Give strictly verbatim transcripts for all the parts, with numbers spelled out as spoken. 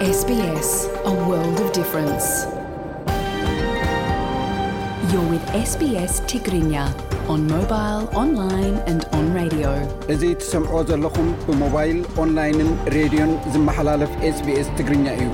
S B S, a world of difference. You're with S B S Tigrinya on mobile, online and on radio. እዚህ ትሰምዑ ዘለኹም ብሞባይል ኦንላይንን ሬድዮን ዝመሓላለፍ ኤስ ቢ ኤስ ትግርኛ እዩ።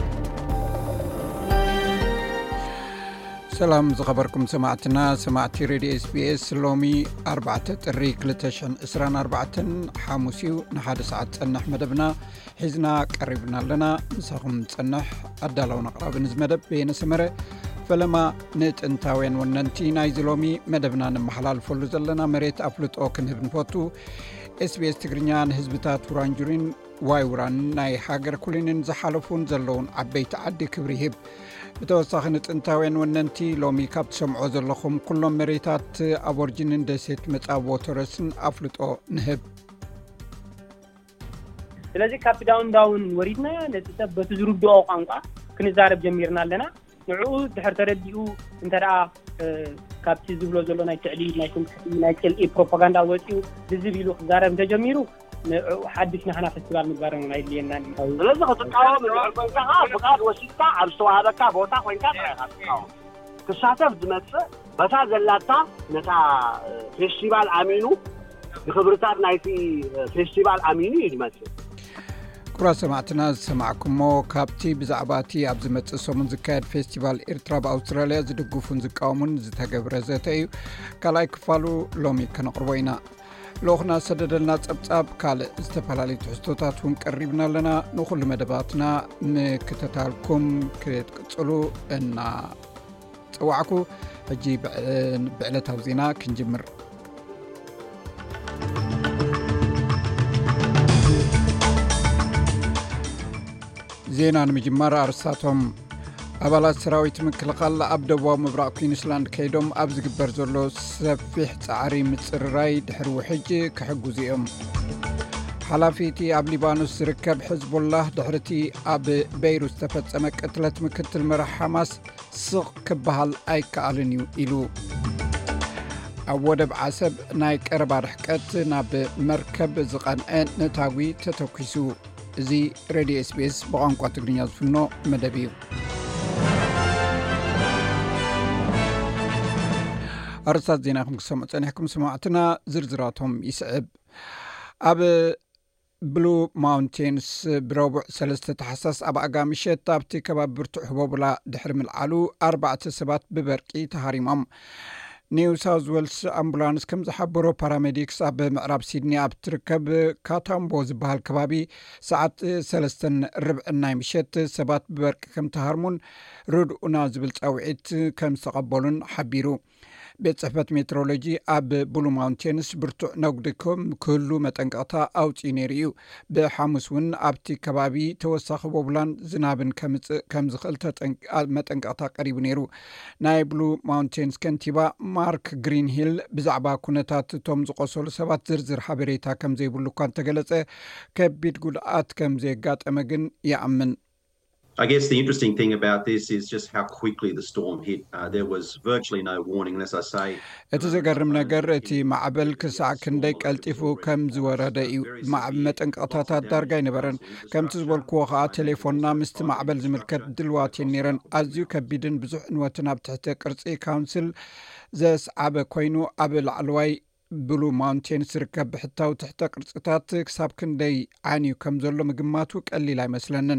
ሰላም ዝኸበርኩም ሰማዕትና ሰማዕቲ ሬድዮ ኤስ ቢ ኤስ ሎሚ ኣርባዕተ ጥሪ ክልተ ሽሕን ዕስራን ኣርባዕተን ሓሙስ እዩ ንሓደ ሰዓት ፀናሕ መደብና ሒዝና ቀሪብና ኣለና። ምሳኹም ፀናሕ ኣዳላውን ኣቕራብን ዝመደብ ቤነሰመረ ፈለማ ንጥንታውያን ወነንቲ ናይ ዝሎሚ መደብና ንመሓላልፈሉ ዘለና መሬት ኣፍልጦ ክንህብ ንፈቱ ኤስ ቢ ኤስ ትግርኛ ንህዝብታት ውራንጁሪን ዋይ ውራን ናይ ሃገር ኩሊንን ዝሓለፉን ዘለውን ዓበይቲ ዓዲ ክብሪ ይህብ። ብተወሳኺ ንጥንታውያን ወነንቲ ሎሚ ካብ ትሰምዖ ዘለኹም ኩሎም መሬታት ኣቦርጅንን ደሴት መጻቦ ተረስን ኣፍልጦ ንህብ። ስለዚ ካብ ዳውን ዳውን ወሪድና ነቲ ሰብ በቲ ዝርድኦ ቋንቋ ክንዛረብ ጀሚርና ኣለና። ንዕኡ ድሕር ተረዲኡ እንተደኣ ካብቲ ዝብሎ ዘሎ ናይ ትዕሊል ናይ ትምክሕቲ ናይ ቅልኢ ፕሮፓጋንዳ ወፂኡ ዝዝብ ኢሉ ክዛረብ እንተጀሚሩ ንዕኡ ሓድሽ ናህና ፌስቲቫል ምግባር ነው ናይልየና ንካው ስለዚ ከተቃወም ንዕቆንካ ፍቃድ ወሲድካ ኣብ ዝተዋሃበካ ቦታ ኮይንካ ትረኻትካው ክሳተፍ ዝመጽእ በታ ዘላታ ነታ ፌስቲቫል ኣሚኑ ብኽብርታት ናይቲ ፌስቲቫል ኣሚኑ ይድመጽእ። ኩራ ሰማዕትና ዝሰማዕኩሞ ካብቲ ብዛዕባቲ ኣብ ዝመጽእ ሰሙን ዝካየድ ፌስቲቫል ኤርትራ ብኣውስትራልያ ዝድግፉን ዝቃወሙን ዝተገብረ ዘተ እዩ። ካልኣይ ክፋሉ ሎሚ ከነቕርቦ ኢና። ሎኽና ሰደደልና ጸብጻብ ካልእ ዝተፈላለዩ ትሕዝቶታት እውን ቀሪብና ኣለና። ንኹሉ መደባትና ምክትታልኩም ክትቅጽሉ እና ጽዋዕኩ ሕጂ ብዕለታዊ ዜና ክንጅምር። ዜና ንምጅማር ኣርሳቶም ኣባላት ሰራዊት ምክልኻል ኣብ ደቡባዊ ምብራቕ ኩዊንስላንድ ከይዶም ኣብ ዝግበር ዘሎ ሰፊሕ ጻዕሪ ምጽርራይ ድሕሪ ውሕጅ ክሕግዙ እዮም። ሓላፊቲ ኣብ ሊባኖስ ዝርከብ ሕዝቡላህ ድሕርቲ ኣብ ቤይሩት ዝተፈጸመ ቅትለት ምክትል መራሒ ሓማስ ስቕ ክበሃል ኣይከኣልን እዩ ኢሉ። ኣብ ወደብ ዓሰብ ናይ ቀረባ ርሕቀት ናብ መርከብ ዝቐንዐ ነታዊ ተተኪሱ። እዚ ሬድዮ ኤስ ቢ ኤስ ብቋንቋ ትግርኛ ዝፍኖ መደብ እዩ። ኣርስታት ዜና ይኹም ክሰምዑ ፀኒሕኩም ሰማዕትና ዝርዝራቶም ይስዕብ። ኣብ ብሉ ማውንቴንስ ብረቡዕ ሰለስተ ታሕሳስ ኣብ ኣጋምሸት ኣብቲ ከባቢ ብርቱዕ ህቦብላ ድሕሪ ምልዓሉ ኣርባዕተ ሰባት ብበርቂ ተሃሪሞም። ኒው ሳውዝ ዌልስ ኣምቡላንስ ከም ዝሓበሮ ፓራሜዲክስ ኣብ ምዕራብ ሲድኒ ኣብ ትርከብ ካታምቦ ዝበሃል ከባቢ ሰዓት ሰለስተን ርብዕን ናይ ምሸት ሰባት ብበርቂ ከም ተሃርሙን ርድኡና ዝብል ጻውዒት ከም ዝተቐበሉን ሓቢሩ። ቤት ጽሕፈት ሜትሮሎጂ ኣብ ብሉ ማውንቴንስ ብርቱዕ ነጉድኩም ክህሉ መጠንቀቕታ ኣውፂኡ ነይሩ እዩ። ብሓሙስ እውን ኣብቲ ከባቢ ተወሳኺ ቦብላን ዝናብን ከም ዝኽእል መጠንቀቕታ ቀሪቡ ነይሩ። ናይ ብሉ ማውንቴንስ ከንቲባ ማርክ ግሪንሂል ብዛዕባ ኩነታት እቶም ዝቆሰሉ ሰባት ዝርዝር ሓበሬታ ከም ዘይብሉ እኳ እንተገለጸ ከቢድ ጉድኣት ከም ዘየጋጠመ ግን ይኣምን። I guess the interesting thing about this is just how quickly the storm hit. Uh, there was virtually no warning, as I say. እቲ ዘገርም ነገር እቲ ማዕበል ክሳዕ ክንደይ ቀልጢፉ ከም ዝወረደ እዩ። መጠንቀቕታታት ዳርጋ ይነበረን። ከምቲ ዝበልክዎ ከዓ ቴሌፎንና ምስቲ ማዕበል ዝምልከት ድልዋት ነይረን። ኣዝዩ ከቢድን ብዙሕ ዕንወትን ኣብ ትሕቲ ቅርፂ ካውንስል ዘስዓበ ኮይኑ ኣብ ላዕለዋይ ብሉ ማውንቴንስ ዝርከብ ብሕታዊ ትሕተ ቅርፅታት ክሳብ ክንደይ ዓንዩ ከም ዘሎ ምግማቱ ቀሊል ኣይመስለንን።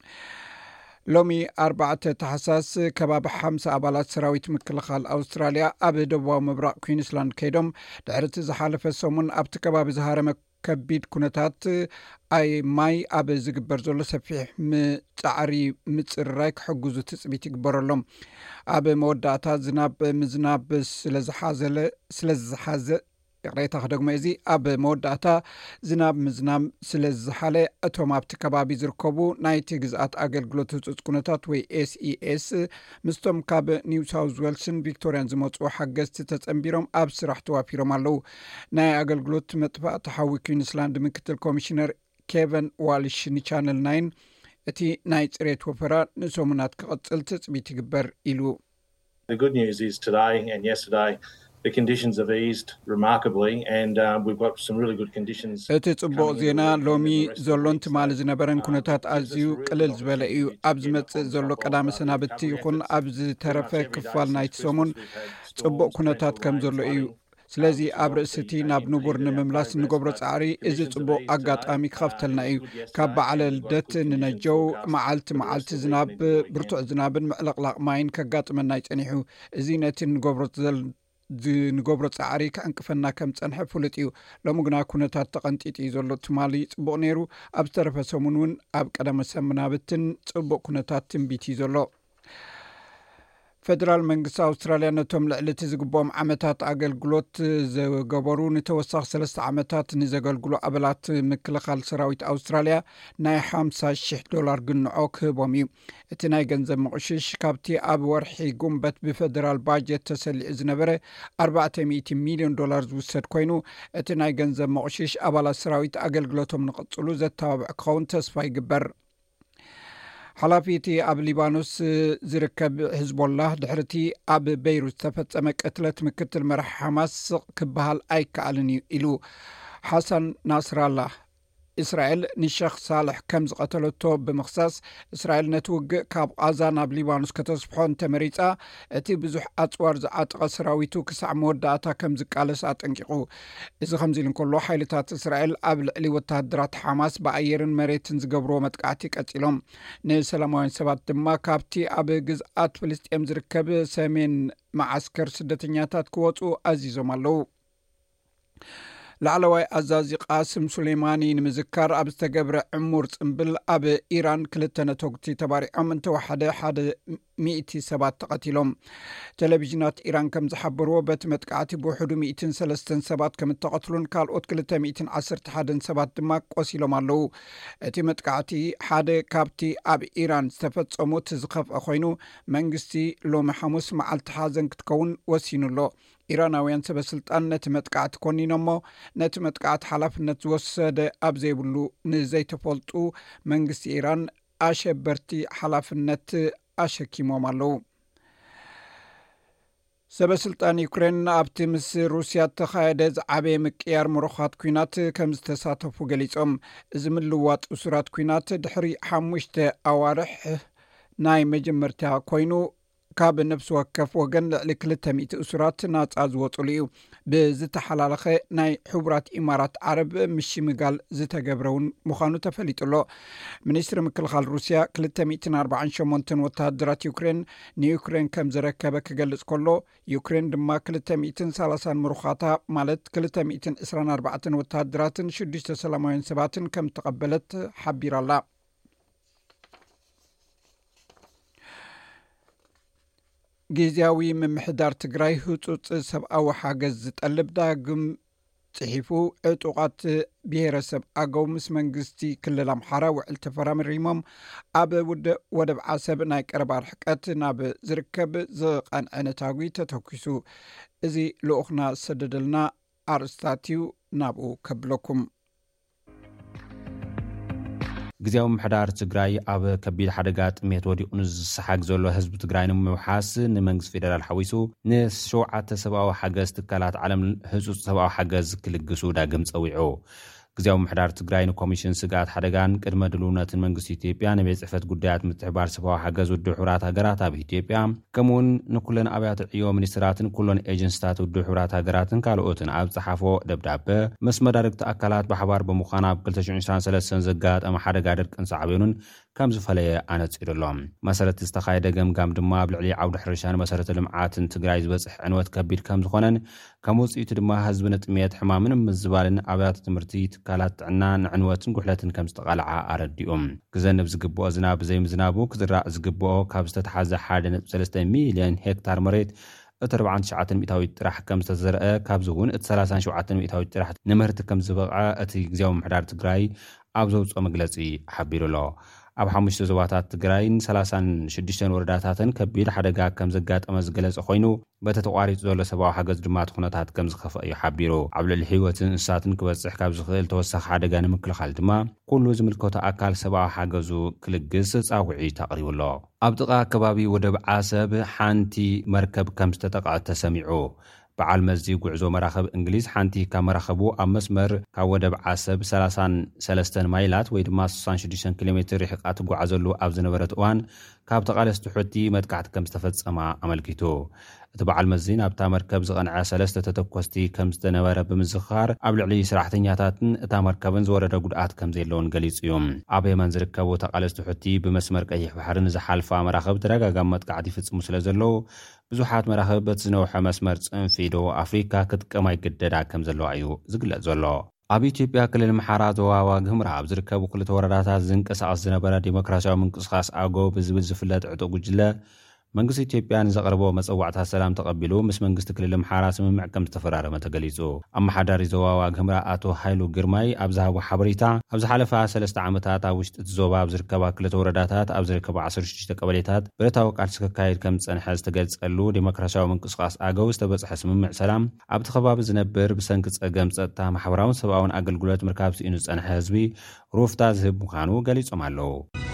ሎሚ ኣርባዕተ ታሕሳስ ከባቢ ሓምሳ ኣባላት ሰራዊት ምክልኻል ኣውስትራልያ ኣብ ደቡባዊ ምብራቕ ኩዊንስላንድ ከይዶም ድሕርቲ ዝሓለፈ ሰሙን ኣብቲ ከባቢ ዝሃረመ ከቢድ ኩነታት ኣይ ማይ ኣብ ዝግበር ዘሎ ሰፊሕ ጻዕሪ ምጽርራይ ክሕግዙ ትጽቢት ይግበረሎም። ኣብ መወዳእታ ዝናብ ምዝናብ ስለዝሓዘለ ስለዝሓዘ ቅሬታ ከደግሞ እዚ ኣብ መወዳእታ ዝናብ ምዝናብ ስለዝሓለ እቶም ኣብቲ ከባቢ ዝርከቡ ናይቲ ግዝኣት ኣገልግሎት ህፁፅ ኩነታት ወይ ኤስ ኢ ኤስ ምስቶም ካብ ኒው ሳውዝ ዌልስን ቪክቶሪያን ዝመፁ ሓገዝቲ ተጸንቢሮም ኣብ ስራሕ ተዋፊሮም ኣለው። ናይ ኣገልግሎት መጥፋእቲ ሓዊ ኩዊንስላንድ ምክትል ኮሚሽነር ኬቨን ዋልሽ ንቻነል ናይን እቲ ናይ ጽሬት ወፈራ ንሰሙናት ክቕጽል ትጽቢት ይግበር ኢሉ። The good news is today and yesterday The conditions have eased remarkably and uh, we've got some really good conditions. እቲ ጽቡቕ ዜና ሎሚ ዘሎን ትማሊ ዝነበረን ኩነታት ኣዝዩ ቅልል ዝበለ እዩ። ኣብ ዝመጽእ ዘሎ ቀዳሚ ሰናብቲ ይኹን ኣብ ዝተረፈ ክፋል ናይቲ ሰሙን ጽቡቕ ኩነታት ከም ዘሎ እዩ። ስለዚ ኣብ ርእስቲ ናብ ንቡር ንምምላስ ንገብሮ ጻዕሪ እዚ ጽቡቕ ኣጋጣሚ ክኸፍተልና እዩ። ካብ በዓለ ልደት ንነጀው መዓልቲ መዓልቲ ዝናብ ብርቱዕ ዝናብን ምዕልቕላቕ ማይን ከጋጥመና ይጸኒሑ። እዚ ነቲ ንገብሮ ዘል ንገብሮ ጻዕሪ ከንቅፈና ከም ጸንሐ ፍሉጥ እዩ። ሎሚ ግና ኩነታት ተቐንጢጥ እዩ ዘሎ። ትማሊ ጽቡቕ ነይሩ። ኣብ ዝተረፈ ሰሙን እውን ኣብ ቀደመ ሰሙናብትን ጽቡቕ ኩነታት ትንቢት እዩ ዘሎ። ፌደራል መንግስቲ ኣውስትራልያ ነቶም ልዕልቲ ዝግቦም ዓመታት ኣገልግሎት ዘገበሩ ንተወሳኺ ሰለስተ ዓመታት ንዘገልግሉ ኣባላት ምክልኻል ሰራዊት ኣውስትራልያ ናይ ሓምሳ ሽሕ ዶላር ግንዖ ክህቦም እዩ። እቲ ናይ ገንዘብ መቕሽሽ ካብቲ ኣብ ወርሒ ጉንበት ብፌደራል ባጀት ተሰሊዑ ዝነበረ ኣርባዕተ ሚእቲ ሚልዮን ዶላር ዝውሰድ ኮይኑ እቲ ናይ ገንዘብ መቕሽሽ ኣባላት ሰራዊት ኣገልግሎቶም ንቕጽሉ ዘተባብዕ ክኸውን ተስፋ ይግበር። ሓላፊቲ ኣብ ሊባኖስ ዝርከብ ህዝቦላህ ድሕርቲ ኣብ ቤይሩት ተፈጸመ ቅትለት ምክትል መራሒ ሓማስ ክበሃል ኣይከኣልን ኢሉ ሓሰን ናስራላህ እስራኤል ንሸኽ ሳልሕ ከም ዝቐተለቶ ብምኽሳስ እስራኤል ነቲ ውግእ ካብ ቃዛ ናብ ሊባኖስ ከተስፍሖ እንተመሪፃ እቲ ብዙሕ ኣፅዋር ዝዓጠቐ ሰራዊቱ ክሳዕ መወዳእታ ከም ዝቃለስ ኣጠንቂቑ። እዚ ከምዚ ኢሉ እንከሎ ሓይልታት እስራኤል ኣብ ልዕሊ ወታደራት ሓማስ ብኣየርን መሬትን ዝገብርዎ መጥቃዕቲ ቀፂሎም ንሰላማውያን ሰባት ድማ ካብቲ ኣብ ግዝኣት ፍልስጤም ዝርከብ ሰሜን ማዓስከር ስደተኛታት ክወፁ ኣዚዞም ኣለው። ላዕለዋይ ኣዛዚ ቃስም ሱሌማኒ ንምዝካር ኣብ ዝተገብረ ዕሙር ጽምብል ኣብ ኢራን ክልተ ነተጉቲ ተባሪዖም እንተወሓደ ሓደ ሚእቲ ሰባት ተቐቲሎም። ቴሌቪዥናት ኢራን ከም ዝሓበርዎ በቲ መጥቃዕቲ ብውሕዱ ሚእትን ሰለስተን ሰባት ከም እተቐትሉን ካልኦት ክልተ ሚእትን ዓሰርተ ሓደን ሰባት ድማ ቆሲሎም ኣለው። እቲ መጥቃዕቲ ሓደ ካብቲ ኣብ ኢራን ዝተፈጸሙ ዝኸፍአ ኮይኑ መንግስቲ ሎሚ ሐሙስ መዓልቲ ሓዘን ክትከውን ወሲኑሎ። ኢራናውያን ሰበስልጣን ነቲ መጥቃዕቲ ኮኒኖሞ ነቲ መጥቃዕቲ ሓላፍነት ዝወሰደ ኣብ ዘይብሉ ንዘይተፈልጡ መንግስቲ ኢራን ኣሸበርቲ ሓላፍነት ኣሸኪሞም ኣለው። ሰበስልጣን ዩክሬን ኣብቲ ምስ ሩስያ ተኻየደ ዝዓበየ ምቅያር ምሩኻት ኩናት ከም ዝተሳተፉ ገሊጾም እዚ ምልዋጥ እሱራት ኩናት ድሕሪ ሓሙሽተ ኣዋርሕ ናይ መጀመርታ ኮይኑ ካብ ነፍሲ ወከፍ ወገን ልዕሊ ክልተ ሚእቲ እሱራት ናጻ ዝወፅሉ እዩ። ብዝተሓላለኸ ናይ ሕቡራት ኢማራት ዓረብ ምሽምጋል ዝተገብረውን ምዃኑ ተፈሊጡሎ። ሚኒስትሪ ምክልኻል ሩስያ ክልተ ሚእትን ኣርባዓን ሸሞንተን ወታደራት ዩክሬን ንዩክሬን ከም ዝረከበ ክገልጽ ከሎ ዩክሬን ድማ ክልተ ሚእትን ሰላሳን ምሩኻታ ማለት ክልተ ሚእትን ዕስራን ኣርባዕተን ወታደራትን ሽዱሽተ ሰላማውያን ሰባትን ከም ተቐበለት ሓቢራላ። ጊዜያዊ ምምሕዳር ትግራይ ህጹጽ ሰብኣዊ ሓገዝ ዝጠልብ ዳግም ጽሒፉ ዕጡቓት ብሄረሰብ ኣገው ምስ መንግስቲ ክልል ኣምሓራ ውዕል ተፈራሪሞም ኣብ ውድእ ወደብ ዓሰብ ናይ ቀረባ ርሕቀት ናብ ዝርከብ ዝቐንዐ ነታዊ ተተኪሱ። እዚ ልኡኽና ዝሰደደልና ኣርእስታት እዩ። ናብኡ ከብለኩም። ጊዜያዊ ምሕዳር ትግራይ ኣብ ከቢድ ሓደጋ ጥሜት ወዲቑ ንዝሰሓግ ዘሎ ህዝቢ ትግራይ ንምውሓስ ንመንግስቲ ፌደራል ሓዊሱ ንሸውዓተ ሰብኣዊ ሓገዝ ትካላት ዓለም ህጹጽ ሰብኣዊ ሓገዝ ክልግሱ ዳግም ጸዊዑ። ጊዜያዊ ምሕዳር ትግራይ ንኮሚሽን ስጋት ሓደጋን ቅድመ ድልውነትን መንግስቲ ኢትዮጵያ ንቤት ጽሕፈት ጉዳያት ምትሕብባር ሰብኣዊ ሓገዝ ውድብ ሕብራት ሃገራት ኣብ ኢትዮጵያ ከምኡውን ንኩለን ኣብያተ ዕዮ ሚኒስትራትን ኩሎን ኤጀንሲታት ውድብ ሕብራት ሃገራትን ካልኦትን ኣብ ጸሓፎ ደብዳበ ምስ መዳርግቲ ኣካላት ብሓባር ብምዃን ኣብ ክልተ ሽሕን ዒስራን ሰለስተን ዘጋጠመ ሓደጋ ድርቅን ሳዕቤኑን ከም ዝፈለየ ኣነጺሩሎም። መሰረት ዝተኻየደ ገምጋም ድማ ኣብ ልዕሊ ዓውዲ ሕርሻን መሰረተ ልምዓትን ትግራይ ዝበጽሕ ዕንወት ከቢድ ከም ዝኾነን ከም ውጽኢቱ ድማ ህዝቢ ንጥሜት ሕማምን ምዝባልን ኣብያተ ትምህርቲ ትካላት ጥዕና ንዕንወትን ጉሕለትን ከም ዝተቓልዓ ኣረዲኦም። ክዘንብ ዝግብኦ ዝናብ ብዘይምዝናቡ ክዝራእ ዝግብኦ ካብ ዝተተሓዘ ሓደ ነጥቢ ሰለስተ ሚልዮን ሄክታር መሬት እቲ ኣርባዕን ትሽዓተን ሚእታዊት ጥራሕ ከም ዝተዘርአ ካብዚ እውን እቲ ሰላሳን ሸውዓተን ሚእታዊት ጥራሕ ንምህርቲ ከም ዝበቕዐ እቲ ጊዜያዊ ምሕዳር ትግራይ ኣብ ዘውፅኦ መግለጺ ሓቢሩሎ። ኣብ ሓሙሽተ ዞባታት ትግራይን ሰላሳን ሽዱሽተን ወረዳታትን ከቢድ ሓደጋ ከም ዘጋጠመ ዝገለጸ ኮይኑ በቲ ተቋሪጹ ዘሎ ሰብኣዊ ሓገዝ ድማ ኩነታት ከም ዝኸፍአ እዩ ሓቢሩ። ኣብ ልዕሊ ህይወትን እንስሳትን ክበጽሕ ካብ ዝኽእል ተወሳኺ ሓደጋ ንምክልኻል ድማ ኩሉ ዝምልከቶ ኣካል ሰብኣዊ ሓገዙ ክልግስ ጻውዒት ኣቕሪቡሎ። ኣብ ጥቓ ከባቢ ወደብ ዓሰብ ሓንቲ መርከብ ከም ዝተጠቕዐት ተሰሚዑ። በዓል መዚ ጉዕዞ መራኸብ እንግሊዝ ሓንቲ ካብ መራኸቡ ኣብ መስመር ካብ ወደብ ዓሰብ ሰላሳ ወሰለስተ ማይላት ወይ ድማ ስድሳ ወሽዱሽተ ኪሎ ሜትር ርሕቀት ጓዓዘሉ ኣብ ዝነበረት እዋን ካብ ተቃለስቲ ሕቲ መጥቃዕቲ ከም ዝተፈጸማ ኣመልኪቱ እቲ በዓል መዚ ናብታ መርከብ ዝቐንዐ ሰለስተ ተተኮስቲ ከም ዝተነበረ ብምዝኻር ኣብ ልዕሊ ስራሕተኛታትን እታ መርከብን ዝወረደ ጉድኣት ከም ዘለውን ገሊጹ እዩ ኣብ የመን ዝርከቡ ተቃለስቲ ሕቲ ብመስመር ቀይሕ ባሕርን ዝሓልፋ መራኸብ ተደጋጋሚ መጥቃዕቲ ይፍጽሙ ስለ ዘለዉ ብዙሓት መራኸብ በቲ ዝነውሐ መስመር ጽንፊ ደቡብ ኣፍሪካ ክትቀማ ይግደዳ ከም ዘለዋ እዩ ዝግለጽ ዘሎ ኣብ ኢትዮጵያ ክልል ምሓራ ዞባ ዋግ ኽምራ ኣብ ዝርከቡ ክልተ ወረዳታት ዝንቀሳቐስ ዝነበረ ዲሞክራሲያዊ ምንቅስቓስ ኣገው ብዝብል ዝፍለጥ ዕጡቕ ጉጅለ መንግስቲ ኢትዮጵያ ንዘቕርቦ መጽዋዕታት ሰላም ተቐቢሉ ምስ መንግስቲ ክልል ምሓራ ስምምዕ ከም ዝተፈራረመ ተገሊጹ ኣመሓዳሪ ዞባ ዋግ ኽምራ ኣቶ ሃይሉ ግርማይ ኣብ ዝሃቦ ሓበሬታ ኣብ ዝሓለፈ ሰለስተ ዓመታት ኣብ ውሽጢ እቲ ዞባ ኣብ ዝርከባ ክልተ ወረዳታት ኣብ ዝርከቡ ዓሰርተ ሽዱሽተ ቀበሌታት ብረታዊ ቃልሲ ክካየድ ከም ዝጸንሐ ዝተገልጸሉ ዲሞክራሲያዊ ምንቅስቓስ ኣገው ዝተበጽሐ ስምምዕ ሰላም ኣብቲ ከባቢ ዝነብር ብሰንኪ ጸገም ጸጥታ ማሕበራውን ሰብኣውን ኣገልግሎት ምርካብ ስኢኑ ዝጸንሐ ህዝቢ ሩፍታ ዝህብ ምዃኑ ገሊጾም ኣለዉ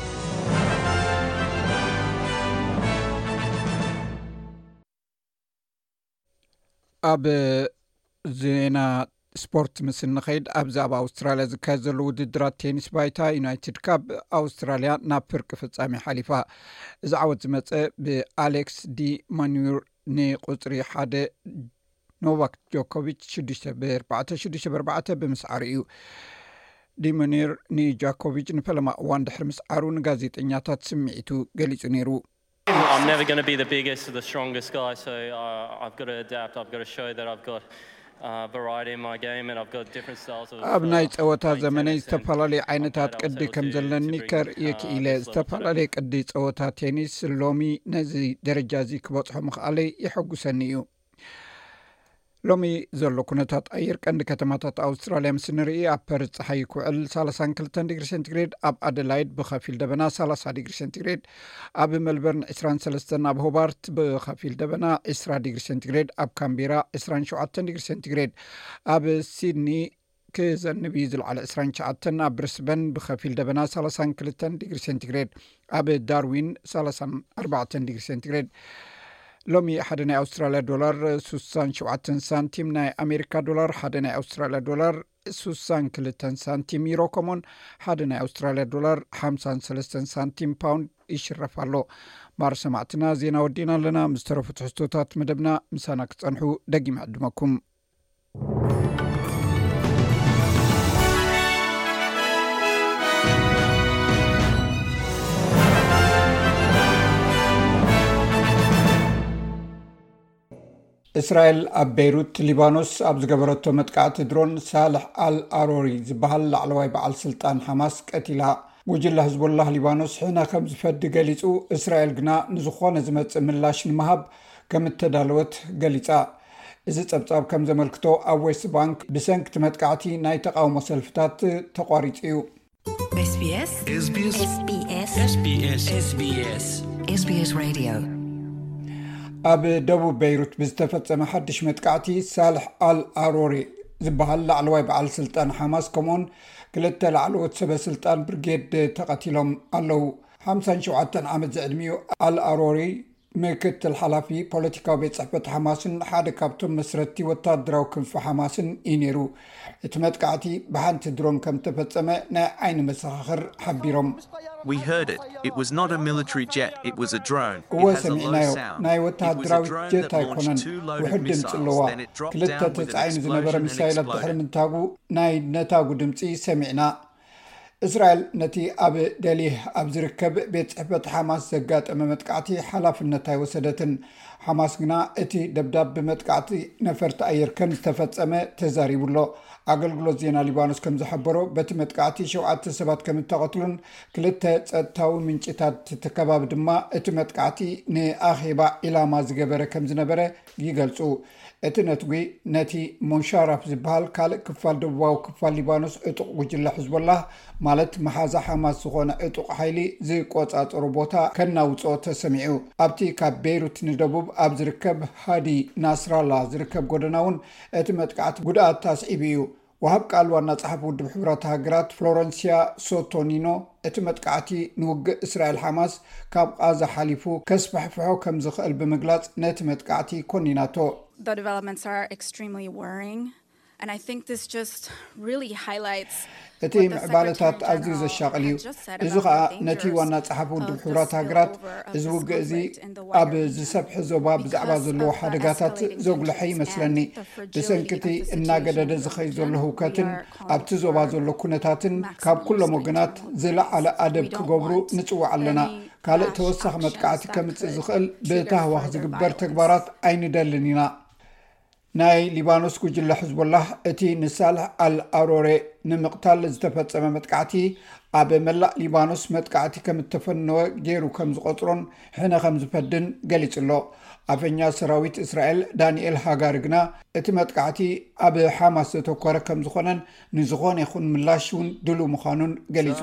ኣብ ዜና ስፖርት ምስሊ ንኸይድ ኣብዚ ኣብ ኣውስትራልያ ዝካየድ ዘሎ ውድድራት ቴኒስ ባይታ ዩናይትድ ካብ ኣውስትራልያ ናብ ፍርቂ ፍጻሜ ሓሊፋ እዚ ዓወት ዝመፀ ብኣሌክስ ዲ ማኑር ንቁፅሪ ሓደ ኖቫክ ጆኮቪች ሽዱሽተ ብኣርባዕተ ሽዱሽተ ብኣርባዕተ ብምስዓሩ እዩ ዲማኑር ንጃኮቪች ንፈለማ እዋን ድሕሪ ምስዓሩ ንጋዜጠኛታት ስምዒቱ ገሊጹ ነይሩ I'm never going to be the biggest or the strongest guy, so uh, I've got to adapt. I've got to show that I've got uh, variety in my game and I've got different styles of... ኣብ ናይ ፀወታ ዘመነይ ዝተፈላለዩ ዓይነታት ቅዲ ከም ዘለኒ ከርኢ ክኢለ ዝተፈላለዩ ቅዲ ፀወታ ቴኒስ ሎሚ ነዚ ደረጃ እዚ ክበፅሖ ምኽኣለይ ይሕጉሰኒ እዩ ሎሚ ዘሎ ኩነታት ኣየር ቀንዲ ከተማታት ኣውስትራልያ ምስ ንርኢ ኣብ ፐርዝ ፀሓይ ክውዕል ሰላሳ ወክልተ ዲግሪ ሴንቲግሬድ ኣብ ኣደላይድ ብኸፊል ደበና ሰላሳ ዲግሪ ሴንቲግሬድ ኣብ ሜልበርን ዒስራን ሰለስተ ኣብ ሆባርት ብኸፊል ደበና ዒስራ ዲግሪ ሴንቲግሬድ ኣብ ካምቤራ ዒስራን ሸውዓተ ዲግሪ ሴንቲግሬድ ኣብ ሲድኒ ክዘንብ ዝለዓለ ዒስራን ሸውዓተ ኣብ ብሪስበን ብኸፊል ደበና ሰላሳ ወክልተ ዲግሪ ሴንቲግሬድ ኣብ ዳርዊን ሰላሳ ኣርባዕተ ዲግሪ ሴንቲግሬድ ሎሚ ሓደ ናይ ኣውስትራልያ ዶላር ስሳን ሸውዓተ ሳንቲም ናይ ኣሜሪካ ዶላር ሓደ ናይ ኣውስትራልያ ዶላር ስሳን ክልተ ሳንቲም ዩሮ ኮሞን ሓደ ናይ ኣውስትራልያ ዶላር ሓምሳን ሰለስተ ሳንቲም ፓውንድ ይሽረፍ ኣሎ ማር ሰማዕትና ዜና ወዲና ኣለና ምስ ተረፉ ትሕዝቶታት መደብና ምሳና ክጸንሑ ደጊም ዕድመኩም እስራኤል ኣብ ቤይሩት ሊባኖስ ኣብ ዝገበረቶ መጥቃዕቲ ድሮን ሳልሕ አልአሮሪ ዝበሃል ላዕለዋይ በዓል ስልጣን ሓማስ ቀቲላ ጉጅለ ህዝቡላህ ሊባኖስ ሕና ከም ዝፈዲ ገሊጹ እስራኤል ግና ንዝኾነ ዝመጽእ ምላሽ ንምሃብ ከም እተዳለወት ገሊጻ እዚ ጸብጻብ ከም ዘመልክቶ ኣብ ዌስት ባንክ ብሰንኪቲ መጥቃዕቲ ናይ ተቃውሞ ሰልፍታት ተቋሪጹ እዩ ኤስቢኤስ ኤስቢኤስ ኤስቢኤስ ኤስቢኤስ ኤስቢኤስ ሬዲዮ ኣብ ደቡብ ቤይሩት ብዝተፈጸመ ሓድሽ መጥቃዕቲ ሳልሕ አልአሮሪ ዝበሃል ላዕለዋይ በዓል ስልጣን ሓማስ ከምኡን ክልተ ላዕለዎት ሰበ ስልጣን ብርጌድ ተቐቲሎም ኣለዉ ሓምሳን ሸውዓተ ዓመት ዘዕድሚኡ አልአሮሪ ምክትል ሓላፊ ፖለቲካዊ ቤት ጽሕፈት ሓማስን ሓደ ካብቶም መስረቲ ወታደራዊ ክንፊ ሓማስን እዩ ነይሩ እቲ መጥቃዕቲ ብሓንቲ ድሮን ከም ተፈጸመ ናይ ዓይኒ መሰኻኽር ሓቢሮም We heard it. It was not a military jet, it was a drone. It has a low sound. It was a drone that launched two loaded missiles, then it dropped down with an explosion and exploded. እስራኤል ነቲ ኣብ ደሊህ ኣብ ዝርከብ ቤት ጽሕፈት ሓማስ ዘጋጠመ መጥቃዕቲ ሓላፍነት ኣይወሰደትን ሓማስ ግና እቲ ደብዳብ ብመጥቃዕቲ ነፈርቲ ኣየር ከም ዝተፈጸመ ተዛሪቡሎ ኣገልግሎት ዜና ሊባኖስ ከም ዝሓበሮ በቲ መጥቃዕቲ ሸውዓተ ሰባት ከም ተቐትሉን ክልተ ጸጥታዊ ምንጭታት ተከባቢ ድማ እቲ መጥቃዕቲ ንኣኼባ ኢላማ ዝገበረ ከም ዝነበረ ይገልጹ እቲ ነትጉ ነቲ ሞንሻራፍ ዝበሃል ካልእ ክፋል ደቡባዊ ክፋል ሊባኖስ ዕጡቕ ጉጅለ ህዝቡላህ ማለት መሓዛ ሓማስ ዝኾነ ዕጡቕ ሓይሊ ዝቆጻጸሩ ቦታ ከናውፅኦ ተሰሚዑ ኣብቲ ካብ ቤይሩት ንደቡብ ኣብ ዝርከብ ሃዲ ናስራላ ዝርከብ ጎደና እውን እቲ መጥቃዕቲ ጉድኣት ታስዒቡ እዩ ወሃብ ቃል ዋና ጸሓፊ ውድብ ሕብራት ሃገራት ፍሎረንሲያ ሶቶኒኖ እቲ መጥቃዕቲ ንውግእ እስራኤል ሓማስ ካብ ቃዛ ሓሊፉ ከስፋሕፍሖ ከም ዝኽእል ብምግላጽ ነቲ መጥቃዕቲ ኮኒናቶ the developments are extremely worrying. And I think this just really highlights እቲ ምዕባለታት ኣዝዩ ዘሻቕል እዩ እዚ ከዓ ነቲ ዋና ጸሓፊ ውድብ ሕቡራት ሃገራት እዚ ውግእ እዚ ኣብ ዝሰብሒ ዞባ ብዛዕባ ዘለዎ ሓደጋታት ዘጉልሐ ይመስለኒ ብሰንኪቲ እናገደደ ዝኸይድ ዘሎ ህውከትን ኣብቲ ዞባ ዘሎ ኩነታትን ካብ ኩሎም ወገናት ዝለዓለ ኣደብ ክገብሩ ንጽዋዕ ኣለና ካልእ ተወሳኺ መጥቃዕቲ ከምጽእ ዝኽእል ብታህዋኽ ዝግበር ተግባራት ኣይንደልን ኢና ናይ ሊባኖስ ጉጅለ ሕዝቡላህ እቲ ንሳልሕ አልአሮሬ ንምቅታል ዝተፈጸመ መጥቃዕቲ ኣብ መላእ ሊባኖስ መጥቃዕቲ ከም ተፈነወ ገይሩ ከም ዝቆጥሮን ሕነ ከም ዝፈድን ገሊጽሎ ኣፈኛ ሰራዊት እስራኤል ዳንኤል ሃጋር ግና እቲ መጥቃዕቲ ኣብ ሓማስ ዝተኮረ ከም ዝኾነን ንዝኾነ ይኹን ምላሽውን ድሉ ምዃኑን ገሊጹ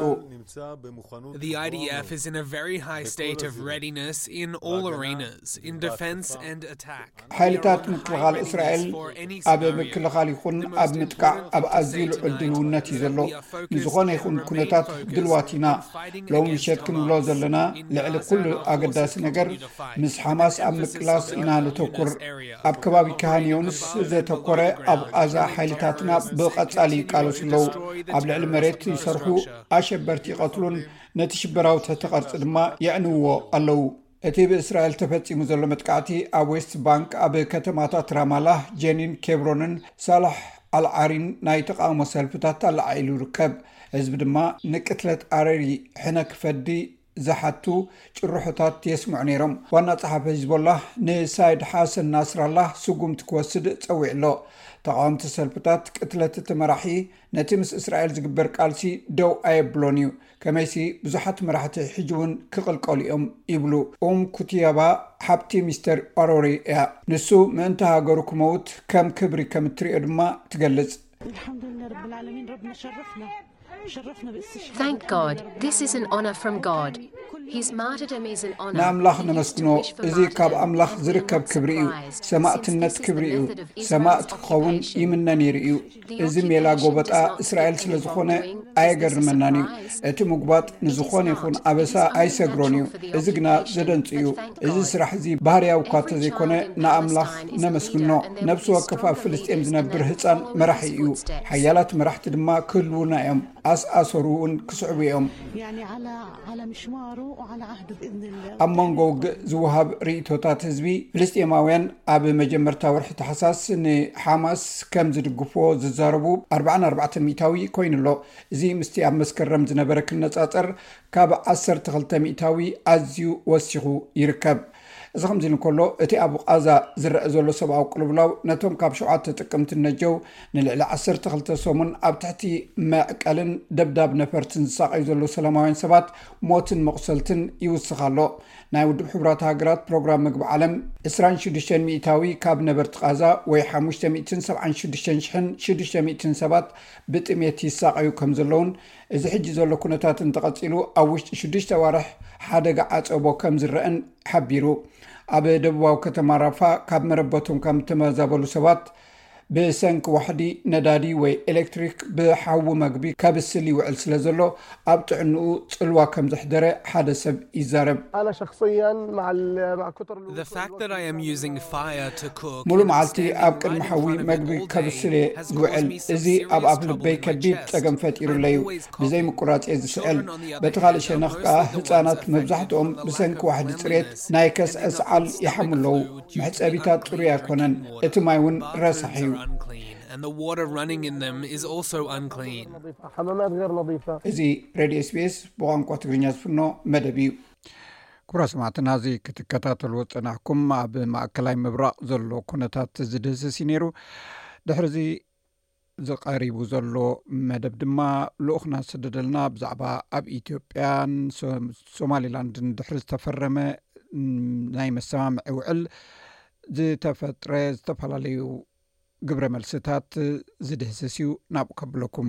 The I D F is in a very high state of readiness in all arenas in defense and attack. ሓይልታት ምክልኻል እስራኤል ኣብ ምክልኻል ይኹን ኣብ ምጥቃዕ ኣብ ኣዝዩ ልዑል ድልውነት እዩ ዘሎ ንዝኾነ ይኹን ኩነታት ድልዋቲና ሎም ምሸት ክንብሎ ዘለና ልዕሊ ኩሉ ኣገዳሲ ነገር ምስ ሓማስ ኣብ ምቅላስ ኢና ንተኩር ኣብ ከባቢ ካህንዮንስ ዘተኮረ ኣብ ቃዛ ሓይልታትና ብቐጻሊ ይቃለሱለው ኣብ ልዕሊ መሬት ይሰርሑ ኣሸበርቲ ይቐትሉን ነቲ ሽበራዊ ተተቐርጽ ድማ የዕንውዎ ኣለው እቲ ብእስራኤል ተፈጺሙ ዘሎ መጥቃዕቲ ኣብ ዌስት ባንክ ኣብ ከተማታት ራማላህ ጀኒን ኬብሮንን ሳላሕ አልዓሪን ናይ ተቃውሞ ሰልፍታት ኣላዓይሉ ይርከብ ህዝቢ ድማ ንቅትለት ኣረሪ ሕነ ክፈዲ زحتو ጭሩሕታት የስምዑ ነይሮም ዋና ጸሓፊ ሂዝቦላህ ንሳይድ ሐሰን ናስራላህ ስጉም ትወስድ ጸዊዕሎ ተቃውምቲ ሰልፍታት ቅትለት ተመራሒ ነቲ ምስ እስራኤል ዝግበር ቃልሲ ደው ኣይብሎንዩ ከመይሲ ብዙሓት መራሕቲ ሕጅውን ክቕልቀሉኦም ይብሉ ኦም ኩቲያባ ሓብቲ ሚስተር አሮሪ ያ ንሱ ምእንተ ሃገሩ ክመውት ከም ክብሪ ከም ትሪኦ ድማ ትገልጽ الحمدلله رب العالمين ربنا شرفنا Thank God, this is an honor from God. His martyrdom is an honor. ناملاخ نمسكنو إذا كاب أملاخ زركب كبريو سماعت النت كبريو سماعت خون يمنا نيريو إذا ميلا قوبتا إسرائيل سلزخونة أيقر منانيو إتي مقبات نزخونة يخون أبسا أي سقرونيو إذا قنا زدنتيو إذا سرح زي باريا وقاتا زي كونه ناملاخ نمسكنو نفسو وكفا فلسطين زنبر هتسان مرحيو حيالات مرحت دما كلونا يوم أس أسرون كسعبيهم يعني على على مشواره وعلى عهده بإذن الله أمانجوج زوهاب ريتوتات حزبي فلسطيناويان أب مجمر تاور حتى حساس إن حماس كم زد جفو ززاربو أربعة أربعة ميتاوي كوين الله زي مستياب مسكرم زنبرك النتاتر كاب عشر تغلط ميتاوي أزيو وسيخو يركب إذا خمسين كله أتي أبو قازا زرع زولو سبعة وقلبلاو نتوم كاب شعات تقمت النجو نلعل عصر تخلت سومن أبتحتي ماكالن دبداب نفرتن ساقي زولو سلاموين سبات موتن مقصلتن يوسخالو نايود بحبرات هاقرات بروغرام مقب عالم إسران شدشن ميتاوي كاب نبرت غازا ويحاموشتا ميتن سبعان شدشن شحن شدشن ميتن سبات بتميتي ساقيو كمزلون إذا حجي زولو كونتات انتقصيلو أوش شدشتا وارح حادق عاصبو كمزرقن حبيرو أب دبواو كتما رافا كاب مربطهم كم تمازابلو سبات بسنك وحدي ندادي وي إلكتريك بحاو مقبي كاب السلي وعل سلازلو أبتعنو تلوا كم زحدرة حادثة إزارب أنا شخصيا مع مع كتر The fact that I am using fire to cook مولو معلتي أبك المحاوي مقبي كاب السلي وعل إزي أب أبل بي كبيب تقم فاتيرو ليو بزي مقرات إزي سأل بتغالي شنخقا هتانات مبزحتهم بسنك وحدي تريت نايكس أسعال يحملو محت أبيتات طريا كونن اتمايون راسحيو and the water running in them is also unclean. حمامات غير نظيفة. إزي راديو سبيس بوانكو تغنياز فنو مدبيو. كورا سمعتنا زي كتكتات الوطنعكم مع بمعكلاي مبراء زلو كونتات زدس سينيرو دحرزي زقاريبو زلو مدب دما لوخنا سددلنا بزعبا أب إثيوبيان سومالي لاندن دحرز تفرمة نايم السمامع وعل زي تفترة تفلاليو قبر ملستات زدهسسيو نابو كبلكم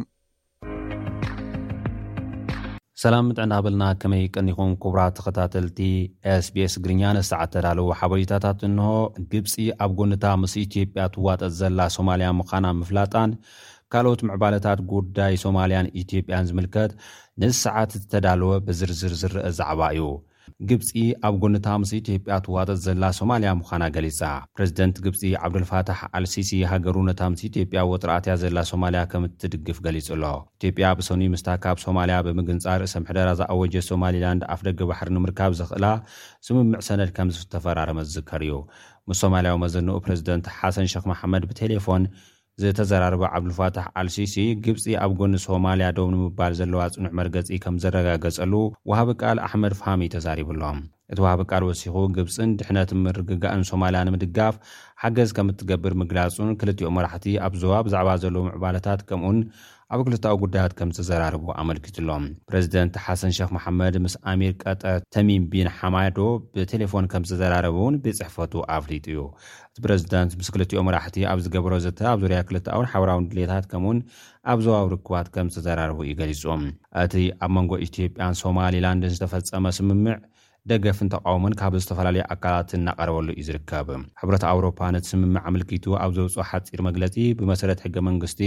سلام متعنا قبلنا كما يكون كبرات تخطاتلتي اس بي اس غرينيان ساعه تدالو حبريتات انه ግብጺ ኣብ ጎንታ ምስ ኢትዮጵያ ትዋጠት ዘላ ሶማሊያ ምኻና ምፍላጣን ካልኦት ምዕባለታት ጉዳይ ሶማሊያን ኢትዮጵያን ዝምልከት ንሰዓት ተዳልወ በዝርዝር ዝርአ ዛዕባ እዩ ግብፂ ኣብ ጎንታ ምስ ኢትዮጵያ ትዋጠጥ ዘላ ሶማልያ ምዃና ገሊጻ ፕሬዚደንት ግብፂ ዓብዱልፋታሕ አልሲሲ ሃገሩ ነታ ምስ ኢትዮጵያ ወጥራእትያ ዘላ ሶማልያ ከም እትድግፍ ገሊጹሎ ኢትዮጵያ ብሰኒ ምስታ ካብ ሶማልያ ብምግንጻር ርእሰ ምሕደራ ዝኣወጀ ሶማሊላንድ ኣፍ ደገ ባሕሪ ንምርካብ ዘኽእላ ስምምዕ ሰነድ ከም ዝተፈራረመ ዝዝከር እዩ ምስ ሶማልያዊ መዘንኡ ፕሬዚደንት ሓሰን ሼክ መሐመድ ብቴሌፎን ዝተዘራረበ ዓብዱልፋታሕ አልሲሲ ግብፂ ኣብ ጎኒ ሶማልያ ደው ንምባል ዘለዋ ጽኑዕ መርገጺ ከም ዘረጋገጸሉ ወሃቢ ቃል ኣሕመድ ፋሃሚ ተዛሪብሎም እቲ ወሃቢ ቃል ወሲኹ ግብፅን ድሕነት ምርግጋእን ሶማልያ ንምድጋፍ ሓገዝ ከም እትገብር ምግላጹን ክልቲኦም መራሕቲ ኣብ ዞባ ብዛዕባ ዘለዉ ምዕባለታት ከምኡን ኣብ ክልታዊ ጉዳያት ከም ዝተዘራረቡ ኣመልኪቱሎም ፕሬዚደንት ሓሰን ሼክ መሐመድ ምስ ኣሚር ቀጠር ተሚም ቢን ሐማዶ ብቴሌፎን ከም ዝተዘራረቡን ብጽሕፈቱ ኣፍሊጡ እዩ እቲ ፕሬዚደንት ምስ ክልቲኦም መራሕቲ ኣብ ዝገበሮ ዘተ ኣብ ዙርያ ክልታውን ሓበራውን ድሌታት ከምኡን ኣብ ዞባዊ ርክባት ከም ዝተዘራረቡ እዩ ገሊጹም እቲ ኣብ መንጎ ኢትዮጵያን ሶማሊላንድን ዝተፈጸመ ስምምዕ ደገፍን ተቃውሞን ካብ ዝተፈላለዩ ኣካላት እናቀረበሉ እዩ ዝርከብ ሕብረት ኣውሮፓ ነቲ ስምምዕ ኣመልኪቱ ኣብ ዘውፅኦ ሓፂር መግለጺ ብመሰረት ሕገ መንግስቲ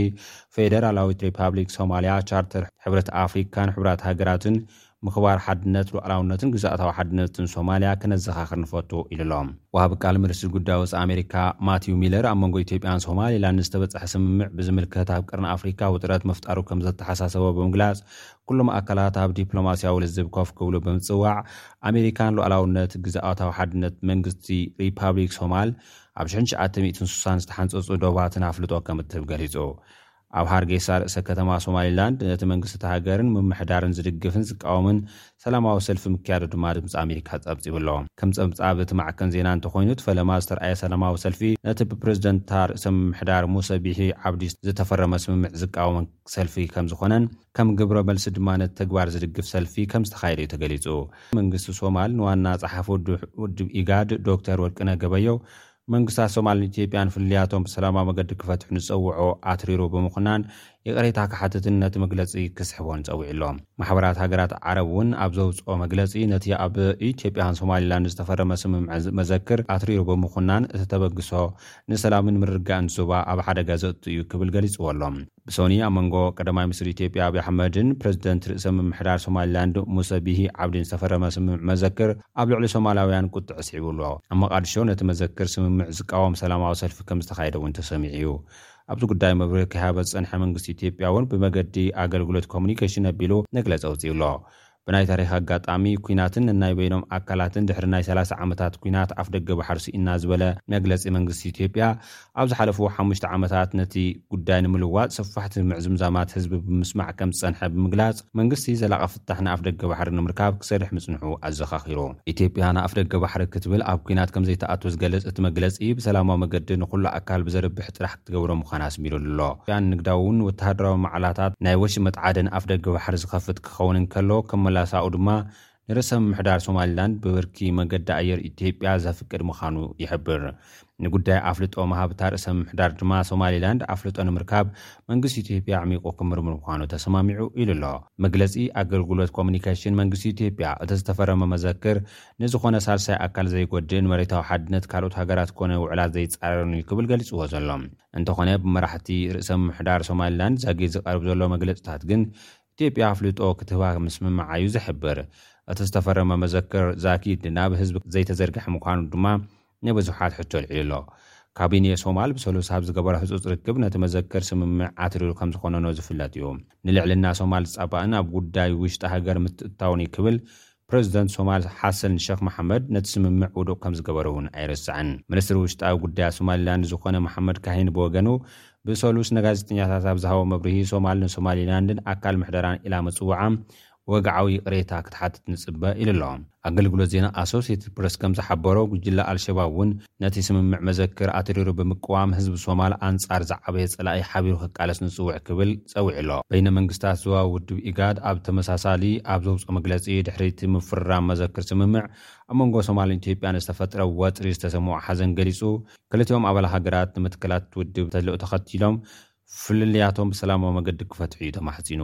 ፌደራላዊት ሪፓብሊክ ሶማልያ ቻርተር ሕብረት ኣፍሪካን ሕብራት ሃገራትን ምኽባር ሓድነት ሉዓላውነትን ግዛእታዊ ሓድነትን ሶማልያ ከነዘኻኽር ንፈቱ ኢሎም ወሃቢ ቃል ሚኒስትር ጉዳይ ወፃኢ ኣሜሪካ ማቲው ሚለር ኣብ መንጎ ኢትዮጵያን ሶማሊላንድ ዝተበጽሐ ስምምዕ ብዝምልከት ኣብ ቀርኒ ኣፍሪካ ውጥረት መፍጣሩ ከም ዘተሓሳሰበ ብምግላጽ ኩሎም ኣካላት ኣብ ዲፕሎማስያዊ ልዝብ ኮፍ ክብሉ ብምጽዋዕ ኣሜሪካን ሉዓላውነት ግዛእታዊ ሓድነት መንግስቲ ሪፓብሊክ ሶማል ኣብ ሽሕን ሸዓተ ሚእትን ስሳን ዝተሓንጸጹ ዶባትን ኣፍልጦ ከም እትህብ ገሊጹ ኣብ ሃርጌሳ ርእሰ ከተማ ሶማሊላንድ ነቲ መንግስቲ ሃገርን ምምሕዳርን ዝድግፍን ዝቃወምን ሰላማዊ ሰልፊ ምክያዱ ድማ ድምፂ ኣሜሪካ ጸብጺብሎ ከም ጸብጻብ እቲ ማዕከን ዜና እንተኾይኑ ፈለማ ዝተረኣየ ሰላማዊ ሰልፊ ነቲ ብፕሬዚደንት ርእሰ ምምሕዳር ሙሳ ቢሒ ዓብዲ ዝተፈረመ ስምምዕ ዝቃወምን ሰልፊ ከም ዝኾነን ከም ግብረ መልሲ ድማ ነቲ ተግባር ዝድግፍ ሰልፊ ከም ዝተኻየደ እዩ ተገሊጹ መንግስቲ ሶማል ንዋና ጸሓፊ ውድብ ኢጋድ ዶክተር ወርቅነህ ገበየው መንግስታት ሶማልን ኢትዮጵያን ፍልያቶም ብሰላማዊ መገዲ ክፈትሑ ንጸውዖ ኣትሪሩ ብምኹናን የቀሬታ ካሓትትን ነቲ መግለጺ ክስሕቦን ጸዊዕሎም ማሕበራት ሃገራት ዓረብ እውን ኣብ ዘውፅኦ መግለጺ ነቲ ኣብ ኢትዮጵያን ሶማሊላንድ ዝተፈረመ ስምምዕ መዘክር ኣትሪሩ ብምኹናን እቲ ተበግሶ ንሰላምን ምርግጋእን ዞባ ኣብ ሓደጋ ዘእቱ እዩ ክብል ገሊጽዎሎም ብሶኒ ኣብ መንጎ ቀዳማይ ሚኒስትር ኢትዮጵያ ኣብይ ኣሕመድን ፕሬዚደንት ርእሰ ምምሕዳር ሶማሊላንድ ሙሳ ቢሂ ዓብዲን ዝተፈረመ ስምምዕ መዘክር ኣብ ልዕሊ ሶማላውያን ቁጥዕ ስዒብሎ ኣብ መቃድሾ ነቲ መዘክር ስምምዕ ዝቃወም ሰላማዊ ሰልፊ ከም ዝተኻየደ እውን ተሰሚዑ እዩ ኣብዚ ጉዳይ መብርሂ ክሃበ ዝጸንሐ መንግስቲ ኢትዮጵያ እውን ብመገዲ ኣገልግሎት ኮሙኒኬሽን ኣቢሉ መግለፂ ኣውፂኡሎ ብናይ ታሪክ ኣጋጣሚ ኩናትን ናይ በይኖም ኣካላትን ድሕሪ ናይ ሰላሳ ዓመታት ኩናት ኣፍ ደገ ባሕሪ ስኢና ዝበለ መግለፂ መንግስቲ ኢትዮጵያ ኣብ ዝሓለፉ ሓሙሽተ ዓመታት ነቲ ጉዳይ ንምልዋጥ ሰፋሕቲ ምዕዝምዛማት ህዝቢ ብምስማዕ ከም ዝጸንሐ ብምግላጽ መንግስቲ ዘላቐ ፍታሕ ንኣፍ ደገ ባሕሪ ንምርካብ ክሰርሕ ምጽንሑ ኣዘኻኺሩ ኢትዮጵያ ንኣፍ ደገ ባሕሪ ክትብል ኣብ ኩናት ከም ዘይተኣትው ዝገልጽ እቲ መግለፂ ብሰላማዊ መገዲ ንኹሉ ኣካል ብዘርብሕ ጥራሕ ክትገብሮ ምዃና ኣስሚሩ ኣሎ ያን ንግዳውን ወተሃደራዊ መዓላታት ናይ ወሽመጥ ዓደን ኣፍ ደገ ባሕሪ ዝኸፍት ክኸውን እንከሎ ከም ላሳኡ ድማ ንርእሰ ምምሕዳር ሶማሊላንድ ብብርኪ መገዲ ኣየር ኢትዮጵያ ዘፍቅድ ምዃኑ ይሕብር ንጉዳይ ኣፍልጦ መሃብታ ርእሰ ምምሕዳር ድማ ሶማሊላንድ ኣፍልጦ ንምርካብ መንግስቲ ኢትዮጵያ ዓሚቑ ክምርምር ምዃኑ ተሰማሚዑ ኢሉ ኣሎ መግለጺ ኣገልግሎት ኮሙኒኬሽን መንግስቲ ኢትዮጵያ እቲ ዝተፈረመ መዘክር ንዝኾነ ሳልሳይ ኣካል ዘይጎድን መሬታዊ ሓድነት ካልኦት ሃገራት ኮነ ውዕላት ዘይጻረርን ክብል ገሊጽዎ ዘሎ እንተኾነ ብመራሕቲ ርእሰ ምምሕዳር ሶማሊላንድ ዛጊድ ዝቐርብ ዘሎ መግለጽታት ግን ኢትዮጵያ ኣፍልጦ ክትህባ ምስምምዓ እዩ ዝሕብር እቲ ዝተፈረመ መዘክር ዛኪድ ናብ ህዝቢ ዘይተዘርግሐ ምዃኑ ድማ ንብዙሓት ሕቶ ኣልዒሉ ኣሎ ካቢኔ ሶማል ብሰሉስ ኣብ ዝገበረ ህፁፅ ርክብ ነቲ መዘክር ስምምዕ ኣትሪሩ ከም ዝኾነኖ ዝፍለጥ እዩ ንልዕልና ሶማል ዝጸባእን ኣብ ጉዳይ ውሽጢ ሃገር ምትእታውን ይክብል ፕሬዚደንት ሶማል ሓሰን ሼክ መሐመድ ነቲ ስምምዕ ውዱቕ ከም ዝገበረ እውን ኣይርስዕን ሚኒስትሪ ውሽጣዊ ጉዳይ ሶማሊላንድ ዝኾነ መሐመድ ካሂን ብወገኑ ብሰሉስ ነጋዜጠኛታት ኣብ ዝሃቦ መብርሂ ሶማል ንሶማሊላንድን ኣካል ምሕደራን ኢላ መጽውዓ ወግዓዊ ቅሬታ ክትሓትት ንጽበ ኢሉ ኣሎ ኣገልግሎት ዜና ኣሶሲየትድ ፕሬስ ከም ዝሓበሮ ጉጅለ ኣልሸባብ እውን ነቲ ስምምዕ መዘክር ኣትሪሩ ብምቅዋም ህዝቢ ሶማል ኣንጻር ዝዓበየ ጸላኢ ሓቢሩ ክቃለስ ንጽውዕ ክብል ጸዊዑ ኣሎ በይነ መንግስታት ዞባ ውድብ ኢጋድ ኣብ ተመሳሳሊ ኣብ ዘውፅኦ መግለጺ ድሕሪቲ ምፍራም መዘክር ስምምዕ ኣብ መንጎ ሶማልን ኢትዮጵያን ዝተፈጥረ ወጥሪ ዝተሰምዖ ሓዘን ገሊጹ ክልቲኦም ኣባል ሃገራት ንምትክላት ውድብ ተልእኮ ተኸቲሎም ፍልልያቶም ብሰላማዊ መገዲ ክፈትሑ እዩ ተማሕፂኑ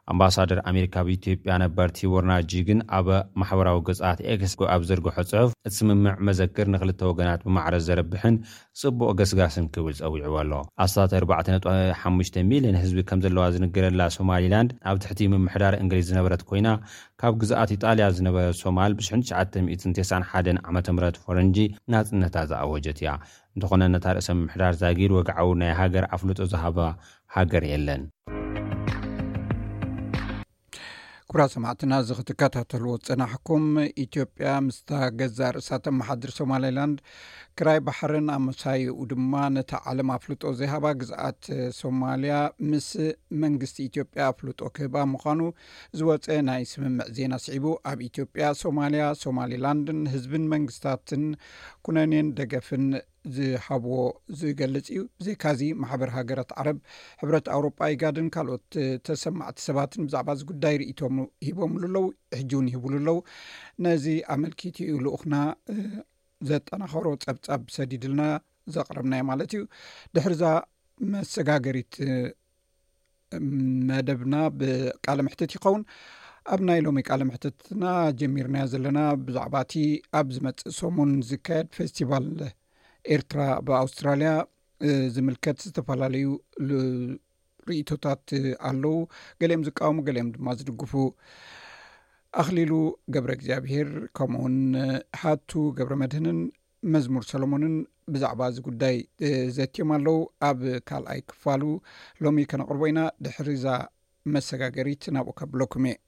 ኣምባሳደር ኣሜሪካ በኢትዮጵያ ነበር ቲቦር ናጂ ግን ኣብ ማሕበራዊ ገጻት ኤክስ ኣብ ዘርግሖ ጽሑፍ እቲ ስምምዕ መዘክር ንኽልተ ወገናት ብማዕረዝ ዘረብሕን ጽቡቕ ገስጋስን ክብል ጸዊዑ ኣሎ። ኣስታት ኣርባዕተ ነጥቢ ሓሙሽተ ሚልዮን ህዝቢ ከም ዘለዋ ዝንገረላ ሶማሊላንድ ኣብ ትሕቲ ምምሕዳር እንግሊዝ ዝነበረት ኮይና ካብ ግዛኣት ኢጣልያ ዝነበረ ሶማል ብ1991 ዓመተ ምህረት ፈረንጂ ናጽነታ ዝኣወጀት እያ። እንተኾነ ነታ ርእሰ ምምሕዳር ዛጊር ወግዓዊ ናይ ሃገር ኣፍልጦ ዝሃባ ሃገር የለን። ኩራ ሰማዕትና ዝኽትከታተልዎ ጽናሕኩም ኢትዮጵያ ምስታ ገዛ ርእሳተ መሓድር ሶማሊላንድ ክራይ ባሕርን ኣመሳይኡ ድማ ነታ ዓለም ኣፍልጦ ዘይሃባ ግዝኣት ሶማልያ ምስ መንግስቲ ኢትዮጵያ ኣፍልጦ ክህባ ምዃኑ ዝወፀ ናይ ስምምዕ ዜና ስዒቡ ኣብ ኢትዮጵያ ሶማልያ ሶማሊላንድን ህዝብን መንግስታትን ኩነኔን ደገፍን ዝሃብዎ ዝገልጽ እዩ። ብዘይካዚ ማሕበር ሃገራት ዓረብ ሕብረት ኣውሮጳ ኢጋድን ካልኦት ተሰማዕቲ ሰባትን ብዛዕባ እዚ ጉዳይ ርእይቶም ሂቦምሉ ኣለው ሕጂውን ይህብሉ ኣለው። ነዚ ኣመልኪት እዩ ልኡኽና ዘጠናኸሮ ጸብጻብ ሰዲድልና ዘቕረብናዮ ማለት እዩ። ድሕርዛ መሰጋገሪት መደብና ብቃለ ምሕተት ይኸውን። ኣብ ናይ ሎሚ ቃለ ምሕተትና ጀሚርናዮ ዘለና ብዛዕባ እቲ ኣብ ዝመጽእ ሰሙን ዝካየድ ፌስቲቫል ኤርትራ በአውስትራልያ ዝምልከት ዝተፈላለዩ ርእይቶታት ኣለው። ገሊኦም ዝቃወሙ ገሊኦም ድማ ዝድግፉ ኣኽሊሉ ገብረ እግዚኣብሔር ከምኡውን ሃቱ ገብረ መድህንን መዝሙር ሰሎሞንን ብዛዕባ እዚ ጉዳይ ዘትዮም ኣለው። ኣብ ካልኣይ ክፋሉ ሎሚ ከነቕርቦ ኢና። ድሕሪዛ መሰጋገሪት ናብኡ ከብለኩም እየ።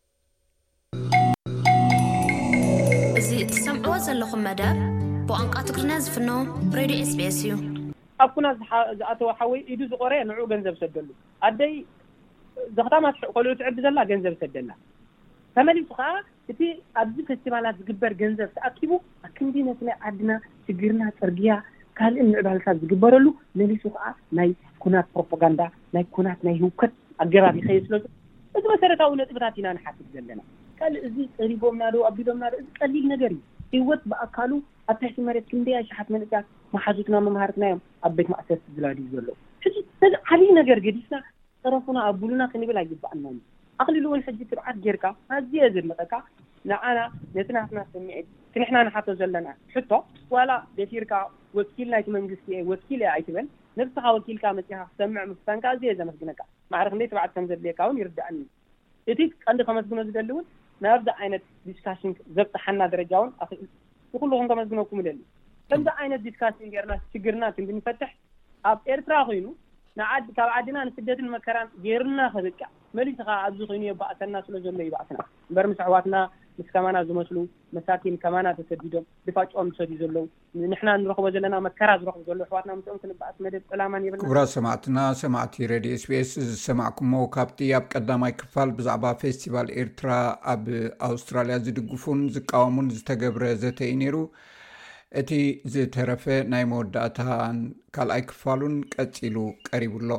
እዚ እትሰምዕዎ ዘለኹም መደብ ብቋንቋ ትግርኛ ዝፍኖ ሬድዮ ኤስቢኤስ እዩ። ኣብ ኩናት ዝኣተወ ሓወይ ኢዱ ዝቆረየ ንዑ ገንዘብ ሰደሉ ኣደይ ዘኽታማ ቆልዑ ትዕቢ ዘላ ገንዘብ ሰደላ ተመሊሱ ከዓ እቲ ኣብዚ ፌስቲቫላት ዝግበር ገንዘብ ተኣኪቡ ኣክንዲ ነቲ ናይ ዓድና ችግርና ፅርግያ ካልእ ምዕባለታት ዝግበረሉ መሊሱ ከዓ ናይ ኩናት ፕሮፓጋንዳ ናይ ኩናት ናይ ህውከት ኣገባብ ይኸይስለሉ እዚ መሰረታዊ ነጥብታት ኢና ንሓስብ ዘለና። ካልእ እዚ ፀሪቦምና ዶ ኣቢሎምና ዶ እዚ ቀሊል ነገር እዩ። ህይወት በኣካሉ ኣብ ትሕቲ መሬት ክንደያ ሸሓት መንእሰያት ማሓዙትና መምሃርትናዮም ኣብ ቤት ማእሰርቲ ዝላድዩ ዘሎ ሕጂ እዚ ዓብይ ነገር ገዲስና ፀረፉና ኣቡሉና ክንብል ኣይግባእናን። ኣኽሊሉ እውን ሕጂ ትብዓት ጌርካ ኣዝየ ዘድንቐካ ንዓና ነቲ ናትና ስምዒት ክንሕና ንሓቶ ዘለና ሕቶ ዋላ ደፊርካ ወኪል ናይቲ መንግስቲ እየ ወኪል እየ ኣይትበል ነብስኻ ወኪልካ መፂኻ ክሰምዕ ምፍታንካ ኣዝየ ዘመስግነካ ማዕረ ክንደይ ትብዓት ከም ዘድልየካ እውን ይርዳእኒ። እቲ ቀንዲ ከመስግኖ ዝደሊ እውን ናብዚ ዓይነት ዲስካሽን ዘብፅሓና ደረጃ እውን ኩሉኹም ከመስግነኩም ይደሊ። ከምዚ ዓይነት ዲስካሽን ጌርና ችግርና ክንድንፈትሕ ኣብ ኤርትራ ኮይኑ ንዓድ ካብ ዓድና ንስደትን መከራን ጌርና ከበቃ መሊስኻ ኣብዚ ኮይኑ የባእሰና ስለ ዘሎ ይባእስና እምበር ምስ ኣሕዋትና ምስ ከማና ዝመስሉ መሳኪን ከማና ተሰዲዶም ድፋጮም ተሰዲዱ ዘለው ንሕና ንረኽቦ ዘለና መከራ ዝረኽቡ ዘሎ ኣሕዋትና ምስኦም ክንባእስ መደብ ዕላማን የብልና። ክቡራ ሰማዕትና ሰማዕቲ ሬድዮ ኤስቢኤስ ዝሰማዕኩሞ ካብቲ ኣብ ቀዳማይ ክፋል ብዛዕባ ፌስቲቫል ኤርትራ ኣብ ኣውስትራልያ ዝድግፉን ዝቃወሙን ዝተገብረ ዘተኢ ነይሩ። እቲ ዝተረፈ ናይ መወዳእታን ካልኣይ ክፋሉን ቀፂሉ ቀሪቡሎ።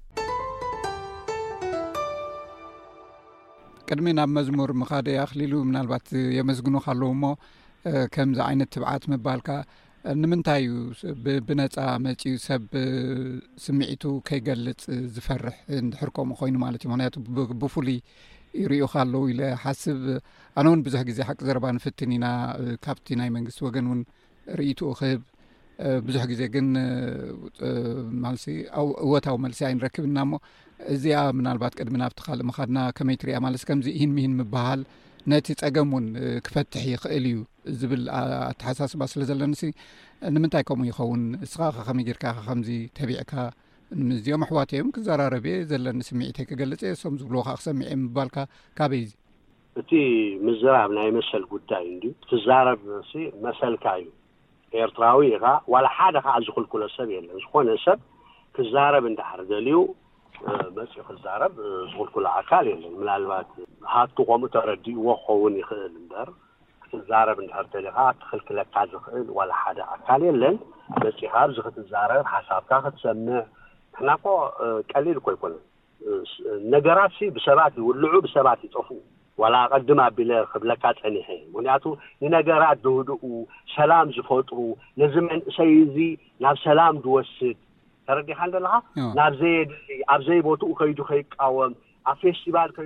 ቅድሚ ናብ መዝሙር ምኻደ ኣኽሊሉ ምናልባት የመዝግኑ ካለዉ እሞ ከምዚ ዓይነት ትብዓት ምባልካ ንምንታይ እዩ ብነፃ መፂኡ ሰብ ስምዒቱ ከይገልጽ ዝፈርሕ እንድሕር ከምኡ ኮይኑ ማለት እዩ። ምክንያቱ ብፍሉይ ይሪኡ ካለዉ ኢለ ሓስብ ኣነ እውን ብዙሕ ግዜ ሓቂ ዘረባ ንፍትን ኢና ካብቲ ናይ መንግስቲ ወገን እውን ርእይቱ ክህብ ብዙሕ ግዜ ግን ማልሲ ኣው እወታዊ መልሲ ኣይንረክብና እሞ እዚኣ ምናልባት ቅድሚ ናብቲ ካልእ ምኻድና ከመይ ትሪእያ ማለት ከምዚ ይህን ምሂን ምባሃል ነቲ ፀገም እውን ክፈትሕ ይኽእል እዩ ዝብል ኣተሓሳስባ ስለ ዘለንሲ ንምንታይ ከምኡ ይኸውን እስኻ ከመይ ጌርካ ከምዚ ተቢዕካ እዚኦም ኣሕዋት እዮም ክዘራረብ እየ ዘለኒ ስምዒተይ ክገልጽ እየ እሶም ዝብልዎ ከዓ ክሰሚዕ እየ ምባልካ ካበይ እዚ እቲ ምዝራብ ናይ መሰል ጉዳይ እንድዩ ትዛረብ ሲ መሰልካ እዩ ኤርትራዊ ኢኻ ዋላ ሓደ ከዓ ዝኽልኩሎ ሰብ የለን። ዝኾነ ሰብ ክዛረብ እንዳሕር ደልዩ መፅኡ ክዛረብ ዝኽልኩሎ ኣካል የለን። ምናልባት ሃቱ ከምኡ ተረዲእዎ ክኸውን ይኽእል እምበር ክትዛረብ እንድሕር ደሊኻ ትኽልክለካ ዝኽእል ዋላ ሓደ ኣካል የለን። መፂኻ ኣብዚ ክትዛረብ ሓሳብካ ክትሰምዕ ንሕና እኮ ቀሊል እኮ ኣይኮነን። ነገራት ሲ ብሰባት ይውልዑ ብሰባት ይጠፍኡ ዋላ ቀድም ኣቢለ ክብለካ ፀኒሐ ምክንያቱ ንነገራት ዝህድኡ ሰላም ዝፈጥሩ ነዚ መንእሰይ እዚ ናብ ሰላም ዝወስድ ተረዲኻ እንደለኻ ናብ ዘየድሊ ኣብ ዘይቦትኡ ከይዱ ከይቃወም ኣብ ፌስቲቫል ከይዱ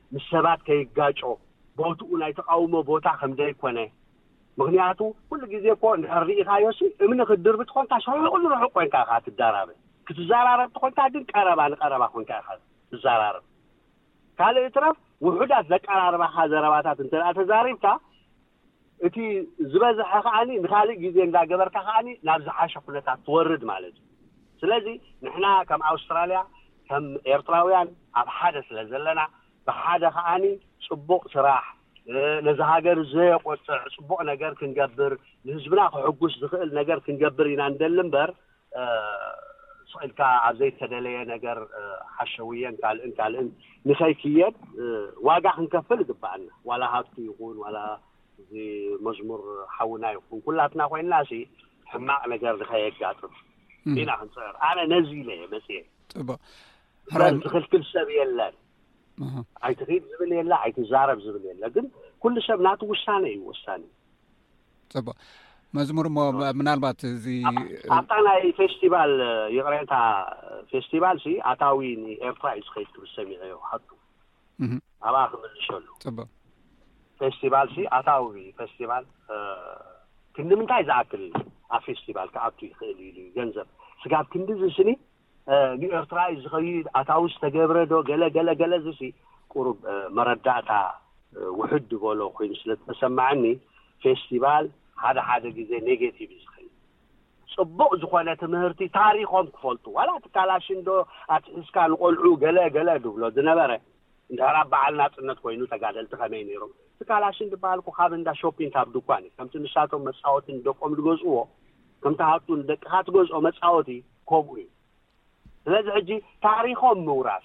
مسبات كيغاچو بوتو ناي تقاومو بوتا خمداي كونه مغنياتو كل غيزي كون ريخا يوسي امن خدر بتكون تاشو كل روح كوينكا خات الدرابه كتزارارب تكون تادن قربا قربا كونكا خات تزارارب قال يترف وحدات زقراربا حزرباتات انت اتزاريبتا اتي زبزح خاني نخالي غيزي اندا غبركا خاني نابزحاش كلتا تورد مالت سلازي نحنا كم استراليا كم ايرتراويان اب حدث لزلنا بحاجه خاني صبوق صراح نزا هاجر زي قصع صبوق ነገር ክንገብር ህዝብና ከሕጉስ ዝኽእል ነገር ክንገብር ኢና እንደልምበር ስልካ አብዘይ ተደለየ ነገር ሓሸውየን ካልእን ካልእን ንኸይክየድ ዋጋ ክንከፍል ይግባአና ዋላ ሀብቱ ይኹን ዋላ እዚ መዝሙር ሓውና ይኹን ኩላትና ኮይናሲ ሕማቅ ነገር ንኸየጋጥም ኢና ክንፅር ኣነ ነዚ ለየ መፅየ ጥባ ሕራን ትኽልክል ሰብ የለን አይተሪብ ዝብል የለ አይተዛረብ ዝብል የለ ግን كل شيء ناتو وسانه وسانه طبعا مزمور ምናልባት እዚ አጣና ፌስቲቫል የቅሬታ ፌስቲቫል ሲ አታዊኒ ኤርትራይስ ኸይት ሰሚዑ ሐጡ አባህ መልሽሉ طبعا ፌስቲቫል ሲ አታዊ ፌስቲቫል ክንምንታይ ዛክል አ ፌስቲቫል ከአቱ ይኸሊ ገንዘብ ስጋብ ክንድዝ ስኒ ኤርትራይስ ኸይት አታውስ ተገብረዶ ገለ ገለ ገለ ዝሲ ቁርብ መረዳታ وحد بولو خوين سلت مسمعني فيستيفال هذا هذا جزء نيجاتيف يسخي صبق زخانة تمهرتي تاريخهم كفلتو ولا تكالاشين دو أتسكان قلعو جلا جلا دبلو دنبره إنت رب على الناس كوينو تقعدل تخمين يروم تكالاشين دبالكو خابن دا شوبين تاب دوكاني كم تنساتو مساوتين دوكم الجزء كم تهاتون دك هات جزء مساوتي كوبوي لازم أجي تاريخهم موراث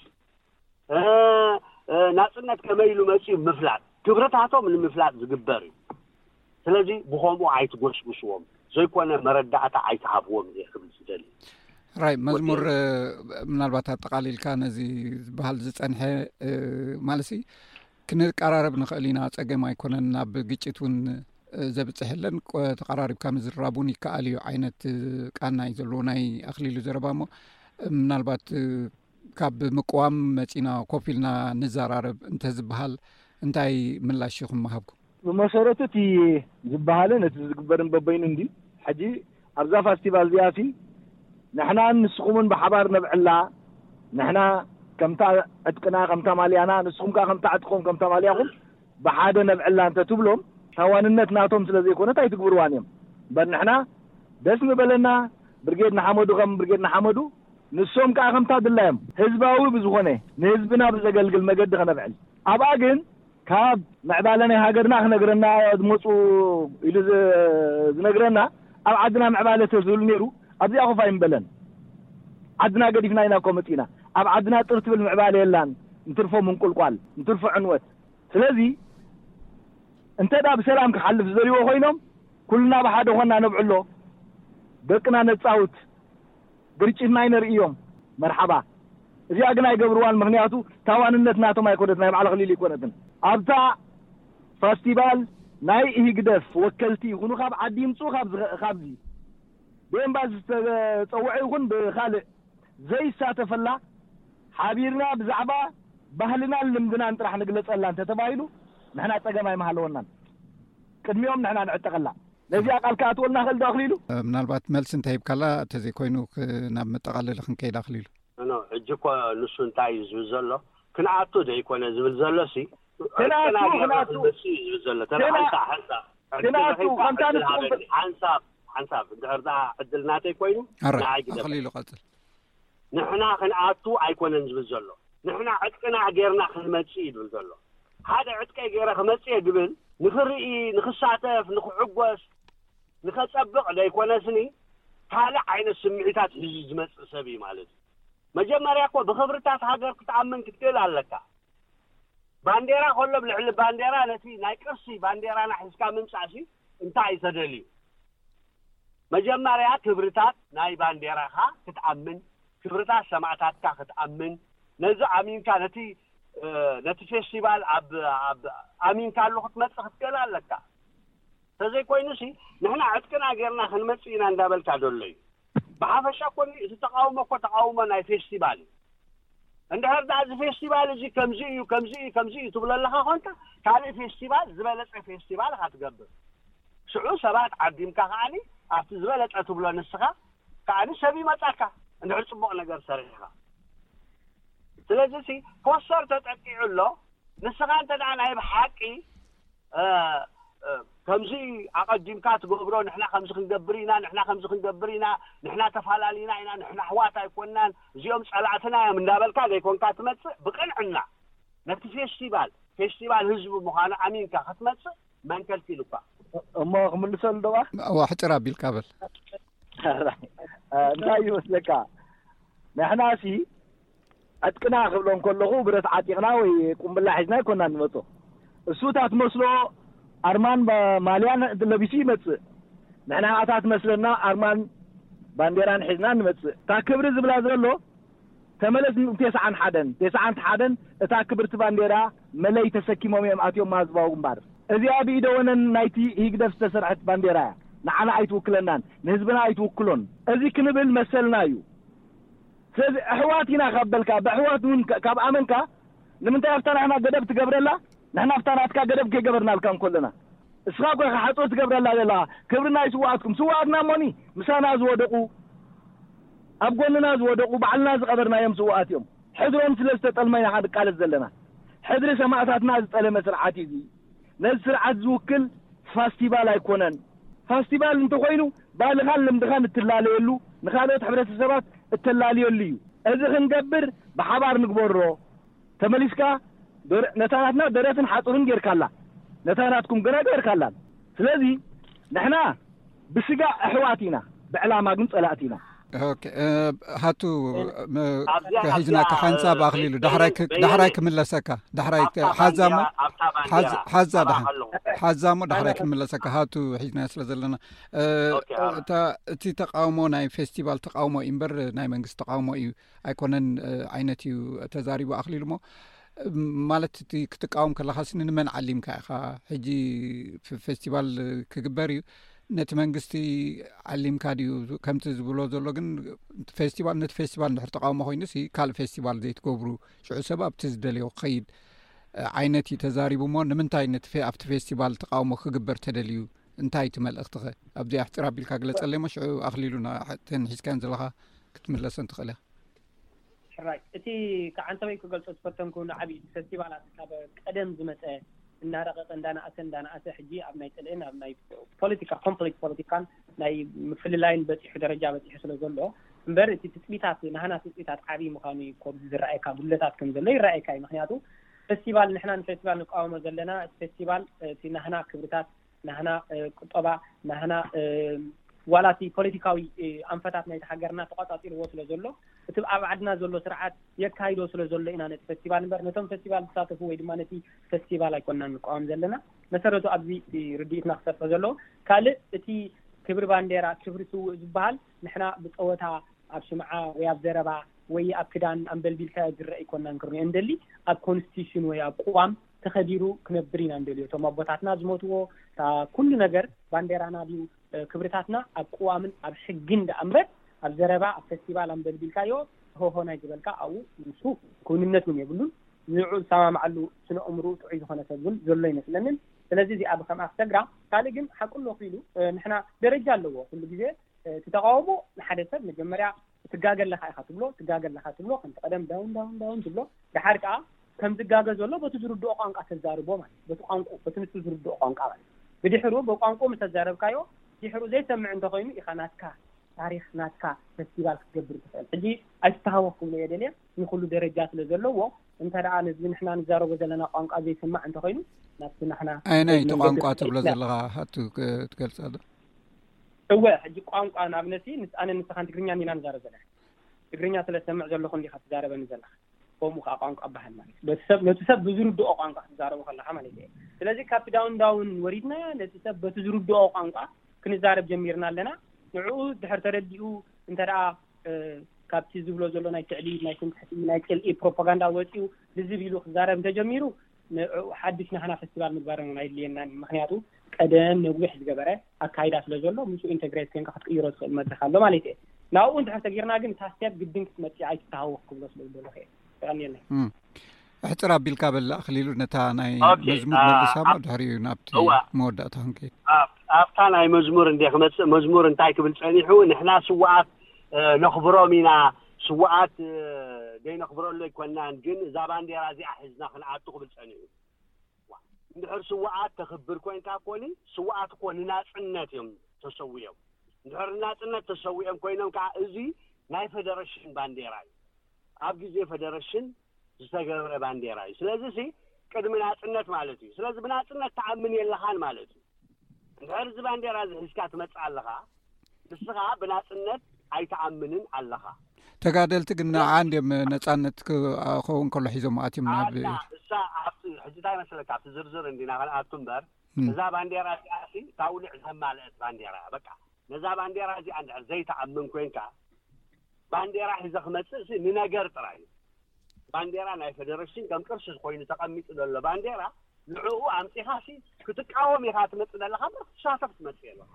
آه ناسنت كميلو ماشي مفلات كبرتاتهم من المفلات زغبر ስለዚህ بخومو عيت غوش بشوم زي كونه مردعتا عيت حبوم دي خبل سدل راي مزمور ምናልባት አጠቃሊል ካነዚ ባህል ዝጸንሐ ማለሲ ክንቀራረብ ንኽእሊና ጸገም አይኮነን ናብ ግጭቱን ዘብጽሕለን ተቀራሪብካ ምዝራቡን ይካአልዩ አይነት ቃናይ ዘሎ ናይ አኽሊሉ ዘረባሞ ምናልባት ካብ ምቋም መጪና ኮፊልና ንዛራረብ እንተ ዝበሃል እንታይ ምላሽኹም ማሃብኩም በመሰረቱቲ ዝበሃልን እቲ ዝግበርን በበይኑ እንዲ ሕጂ ኣብዛ ፌስቲቫል ዚያሲ ንሕና ንስኹምን በሓባር ነብዕላ ንሕና ከምታ ዕጥቅና ከምታ ማልያና ንስኹም ካ ከምታ ዕጥቆም ከምታ ማልያኹም በሓደ ነብዕላ እንተ ትብሎም ታዋንነት ናቶም ስለዘይኮነ ታይ ትግብርዋን እዮም በር ንሕና ደስ ንበለና ብርጌድ ንሓመዱ ከም ብርጌድ ንሓመዱ ንሶም ካ ከምታ ድላዮም ህዝባዊ ብዝኾነ ንህዝብና ብዘገልግል መገዲ ከነብዕል ኣብኣ ግን ካብ ምዕባለና ሃገርና ክነግረና ድመፁ ኢሉ ዝነግረና ኣብ ዓድና ምዕባለ ተዝብል ነይሩ ኣብዚ ኣኹፋ ይምበለን ዓድና ገዲፍና ኢና ኮመጢና ኣብ ዓድና ጥርትብል ምዕባለ የላን እንትርፎ ምንቁልቋል እንትርፎ ዕንወት ስለዚ እንተዳ ብሰላም ክሓልፍ ዘሪዎ ኮይኖም ኩልና ብሓደ ኾና ነብዕሎ ደቅና ነፃውት ግርጭትና ይነርእዮም መርሓባ እዚኣ ግን ኣይገብርዋን ምክንያቱ ታዋንነት ናቶም ኣይኮነት ናይ ባዕሉ ክሊል ይኮነትን ኣብታ ፌስቲቫል ናይ ኢግደፍ ወከልቲ ይኹኑ ካብ ዓዲ ይምፁ ካብ ካብዚ ብኤምባሲ ዝተፀውዐ ይኹን ብካልእ ዘይሳተፈላ ሓቢርና ብዛዕባ ባህልና ልምድና እንጥራሕ ንግለፀላ እንተተባሂሉ ንሕና ፀገም ኣይመሃለወናን ቅድሚኦም ንሕና ንዕጠቐላ ነዚ ቃል ካትወልና ኸል ዳኽሊሉ ምናልባት መልስ እንታይ ይብካላ ተዘይ ኮይኑ ናብ መጠቃለለ ክንከይድ ኣኽሊሉ ኖ እጅ እኮ ንሱ እንታይ ዝብል ዘሎ ክንኣቱ ደይኮነ ዝብል ዘሎ ሲ ክንኣቱ ክንኣቱ ዝብል ዘሎ ተራ ሓንሳ ሓንሳ ክንኣቱ ከምታ ንስኹም ሓንሳብ ሓንሳብ እንድሕርዳ ዕድልናተይ ኮይኑ ኣኽሊሉ ቀፅል ንሕና ክንኣቱ ኣይኮነን ዝብል ዘሎ ንሕና ዕጥቅና ጌርና ክንመፅእ ይብል ዘሎ ሓደ ዕጥቀይ ገይረ ክመፅእ ግብል ንኽርኢ ንኽሳተፍ ንኽዕጎስ ንኸፀብቕ ደይኮነስኒ ካልእ ዓይነት ስምዒታት ሒዙ ዝመፅእ ሰብ እዩ ማለት እዩ መጀመርያ እኮ ብኽብርታት ሃገር ክትኣምን ክትክእል ኣለካ ባንዴራ ከሎ ብልዕሊ ባንዴራ ነቲ ናይ ቅርሲ ባንዴራና ሒዝካ ምምፃእሲ እንታይ እዩ ተደልዩ መጀመርያ ክብርታት ናይ ባንዴራኻ ክትኣምን ክብርታት ሰማዕታትካ ክትኣምን ነዚ ኣሚንካ ነቲ ነቲ ፌስቲቫል ኣብ ኣብ ኣሚንካ ኣሎ ክትመፅእ ክትክእል ኣለካ ተዘይኮይኑሲ ንሕና ዕጥቅና ጌርና ክንመፅእ ኢና እንዳበልካ ደሎ እዩ ብሓፈሻ ኮኒ እቲ ተቃውሞ እኮ ተቃውሞ ናይ ፌስቲቫል እዩ عند هذا الفيستيفال يجي كمزي وكمزي كمزي تقول لها هونك كان فيستيفال زبالة فيستيفال هتقبل شعور سبات عديم كهاني أفتح زبالة تقول نسخة كأني سبي ما تأكل عند عرس بقى نجار سريعة ስለዚህ ኮስተር ተጠቂዑሎ ንስኻ እንተዳና ይብሓቂ ከምዚ ኣቀዲምካ ትገብሮ ንሕና ከምዚ ክንገብር ኢና ንሕና ከምዚ ክንገብር ኢና ንሕና ተፋላሊና ኢና ንሕና ኣሕዋት ኣይኮናን እዚኦም ጸላእትና እዮም እንዳበልካ ዘይኮንካ ትመጽእ ብቅንዕና ነቲ ፌስቲቫል ፌስቲቫል ህዝቢ ምዃኑ ኣሚንካ ክትመጽእ መንከልቲ ኢሉካ እሞ ክምልሰሉ ደዋ ዋሕጭራ ቢልካ በል እንታይ ይመስለካ ንሕናሲ أتكنا قبلهم كلهم برس عتيقنا ويقوم حجنا كنا نمطو السوت أتمسلو أرمان ماليان لبيسي متس نحن أتات مسلنا أرمان بانديران حجنا نمتس تاكبر زبلازلو تملس تسعة حدن تسعة حدن تاكبر تبانديرا ملاي تسكي موميم أتيوم مازباوم بار إذا أبي دوانا نايتي هيقدر تسرعت بانديرا نحن أيتوكلنان نهزبنا أيتوكلون إذا كنبل مسلنايو سيد أحواتنا قبلك بأحوات من كاب أمنك لمن تفتنا إحنا قدبت قبر الله نحن فتنا أتك قدب كي قبرنا الكام كلنا إسقاط حطوت قبر الله لا كبرنا يسواتكم سواتنا موني مسانا زودقوا أبقولنا زودقوا بعلنا قبرنا يوم سوات يوم حضرهم سلسلة المية هذا قال الزلنا حضر سماعتنا زتلا مسرعاتي دي نسرعة زوكل فاستيفال يكونن فاستيفال انتو خوينو بالغان لم دخان التلالي يلو نخالوت حبرة السبات التلالي اللي إذا خنقبر بحبار نقبره تمليسكا دور نتاناتنا دراسن حاطرون غير كلا نتاناتكم غير غير كلا سلازي نحنا بسقا احواتنا بعلامه قنص صلاتنا اوكي هاتو كحجنا كخنصا باخليلو دحرايك دحرايك ملسكا دحرايك حزام حز حزا دحن حزام دحرايك ملسكا هاتو حجنا سلازلنا تا تي تقاومو ناي فيستيفال تقاومو امبر ناي منغست تقاومو ايكونن عينتي تزاري باخليلو مو مالت تي كتقاوم كلخاسن من علمك اخا حجي في فيستيفال كغبري نت منغستي علم كاديو كمت زبلو زلو ግን ፌስቲቫል ነት ፌስቲቫል እንድሕር ተቃውሞ ኮይኑሲ ካል ፌስቲቫል ዘይትገብሩ ሽዑ ሰባብ ትዝደልዮ ኸይድ ዓይነቲ ተዛሪቡ ሞ ንምንታይ ነት ኣብቲ ፌስቲቫል ተቃውሞ ክግበር ተደልዩ እንታይ ትመልእኽቲ ኸ ኣብዚ ኣሕጥራ ቢልካ ግለጸለይ ሞ ሽዑ ኣኽሊሉና ተን ሒዝካን ዘለኻ ክትምለሰን ትኽእል ሕራይ እቲ ከዓንተበይ ክገልጾ ዝፈተንኩ ንዓቢ ፌስቲቫላት ካብ ቀደም ዝመፀ نارقة عندنا أسن عندنا أسن حجي أبناء تلين أبناء بوليتيكا كومبليت بوليتيكان ناي مفل لاين بتي درجة بتي حصل زلوا مبر تثبيتات نحنا تثبيتات عادي مخاني كود الرأي كابلتات كم زلوا الرأي كاي مخنياتو فيستيفال نحنا فيستيفال نقاوم زلنا فيستيفال في نحنا كبرتات نحنا قطبة نحنا ولاتي بوليتيكاوي أنفتات ناي تحجرنا تقاطع الوصل زلوا تبقى بعدنا زلوا سرعات يكايدو سل زلوا إن هذا فيستيفال نبر نتوم فيستيفال ساتفو ويدمانتي فيستيفال يكوننا نقاوم زلنا مسرته أبزي رديت نخسر زلوا كله تي كبر بانديرا كبر سو زبال نحنا بتقوتها أبشمعة وياب زربا ويا أبكدان أمبل بالكا جرء يكوننا نكرني عندلي أب كونستيشن ويا قوام تخديرو كنبرين عندلي توما بتاعتنا زموتو تا كل نجار بانديرا ناديو كبرتاتنا أب قوامن أب حجين ده أمبر أب زربا أب فيستيفال أمبل بالكايو هو هو ناجبل كا أو نشوف كوننات من يقولون نعود سما معلو سنة عمره تعيد هنا تقول زلين سلمن ስለዚህ ዚ ኣብ ከም ኣስተግራ ካለ ግን ሓቁሎ ኺሉ ንሕና ደረጃ ኣለዎ ኩሉ ግዜ ተተቃውሞ ንሓደ ሰብ መጀመርያ ትጋገለኻ ኢኻ ትብሎ ትጋገለኻ ትብሎ ከም ተቀደም ዳውን ዳውን ዳውን ትብሎ ድሓርቃ ከም ዝጋገዝ ዘሎ በቱ ዝርድኦ ቋንቋ ተዛርቦ ማለት በቱ ቋንቋ በትንሱ ዝርድኦ ቋንቋ ማለት ብድሕሩ በቋንቋ ምተዛረብካዮ ድሕሩ ዘይሰምዕ እንተ ኮይኑ ኢኻ ናትካ ታሪክ ናትካ ፌስቲቫል ክትገብር ትኽእል ሕጂ ኣይስተሃወኩም ነው የደልያ ንኩሉ ደረጃ ስለ ዘለዎ እንተ ደኣ ነዚ ንሕና ንዛረቦ ዘለና ቋንቋ ዘይሰማዕ እንተ ኮይኑ ናትና ሕና ኣይናይ ቋንቋ ትብሎ ዘለኻ ሃቱ ትገልጻለህ እወ ሕጂ ቋንቋ ናብነሲ ንኣነ ንስኻን ትግርኛ ኒና ንዛረብ ዘለና ትግርኛ ስለሰምዕ ዘለኹ እንዲኻ ትዛረበኒ ዘለኻ ቆሙ ካ ቋንቋ ባህል ማለት በተሰብ ነትሰብ ብዙርድኦ ቋንቋ ትዛረቡ ከለኻ ማለት እዩ ስለዚ ካፕ ዳውን ዳውን ወሪድና ነትሰብ በትዝርድኦ ቋንቋ ክንዛረብ ጀሚርና ኣለና ንዑ ድሕር ተረዲኡ እንተ ደኣ ካብቲ ዝብሎ ዘሎ ናይ ትዕሊድ ናይ ትንክሕቲ ናይ ቅልኢ ፕሮፓጋንዳ ወፂኡ ልዝብ ኢሉ ክዛረብ እንተጀሚሩ ሓድሽ ናህና ፌስቲቫል ምግባርን ኣይድልየና ምክንያቱ ቀደም ነዊሕ ዝገበረ ኣካይዳ ስለ ዘሎ ምስ ኢንተግሬት ኮንካ ክትቅይሮ ትኽእል መድረኽ ኣሎ ማለት እዩ ናብኡ እንድሕር ተጊርና ግን ታስቲያት ግድን ክትመፅእ ኣይትተሃወኽ ክብሎ ስለ ዘሎ ኸ تغني احتر ابيلك بلا خليلو نتا ناي مزمور ملسام دحريو نابتي موداتهم كي افتا ناي مزمور اندي خمس مزمور انتاي كبل صنيحو نحنا سواعات نخبرو مينا سواعات دي نخبرو لي كونان جن زاباندي رازي احزنا خنعاتو كبل صنيحو ندحر سواعات تخبر كوين كاكوني سواعات كون ناصنت يوم تسويهم ندحر ناصنت تسويهم كوينم كا ازي ناي فدرشن بانديراي اب غزي فدرشن زتغبر بانديراي ስለዚህ ሲ ቅድም ናጽነት ማለት እዩ ስለዚህ ብናጽነት ተአምን የለሃን ማለት እዩ ندحر ዝ ባንዲራ ዝሕስካ ትመጻለኻ ንስኻ ብናጽነት አይተአምንን አለኻ ተጋደልት ግን አንድ ነጻነት ከሆን ከሎ ሒዞም አትም ናብ እሳ ሕጅታይ መስለካ ትዝርዝር እንዲና ካልአቱም በር እዛ ባንዲራ ሲአሲ ታውልዕ ዘማለት ባንዲራ በቃ ነዛ ባንዲራ እዚ አንድ ዘይተአምን ኮይንካ ባንዲራ ሒዘ ክመጽእ ሲ ንነገር ጥራይ ባንዲራ ናይ ፌደሬሽን ከም ቅርስ ኮይኑ ተቀሚጥ ዘሎ ባንዲራ ንዑኡ አምጪኻሲ ክትቃወም ኢኻ ትመጽእ ዘለኻ ብትሳተፍ ትመጽእ የለኻ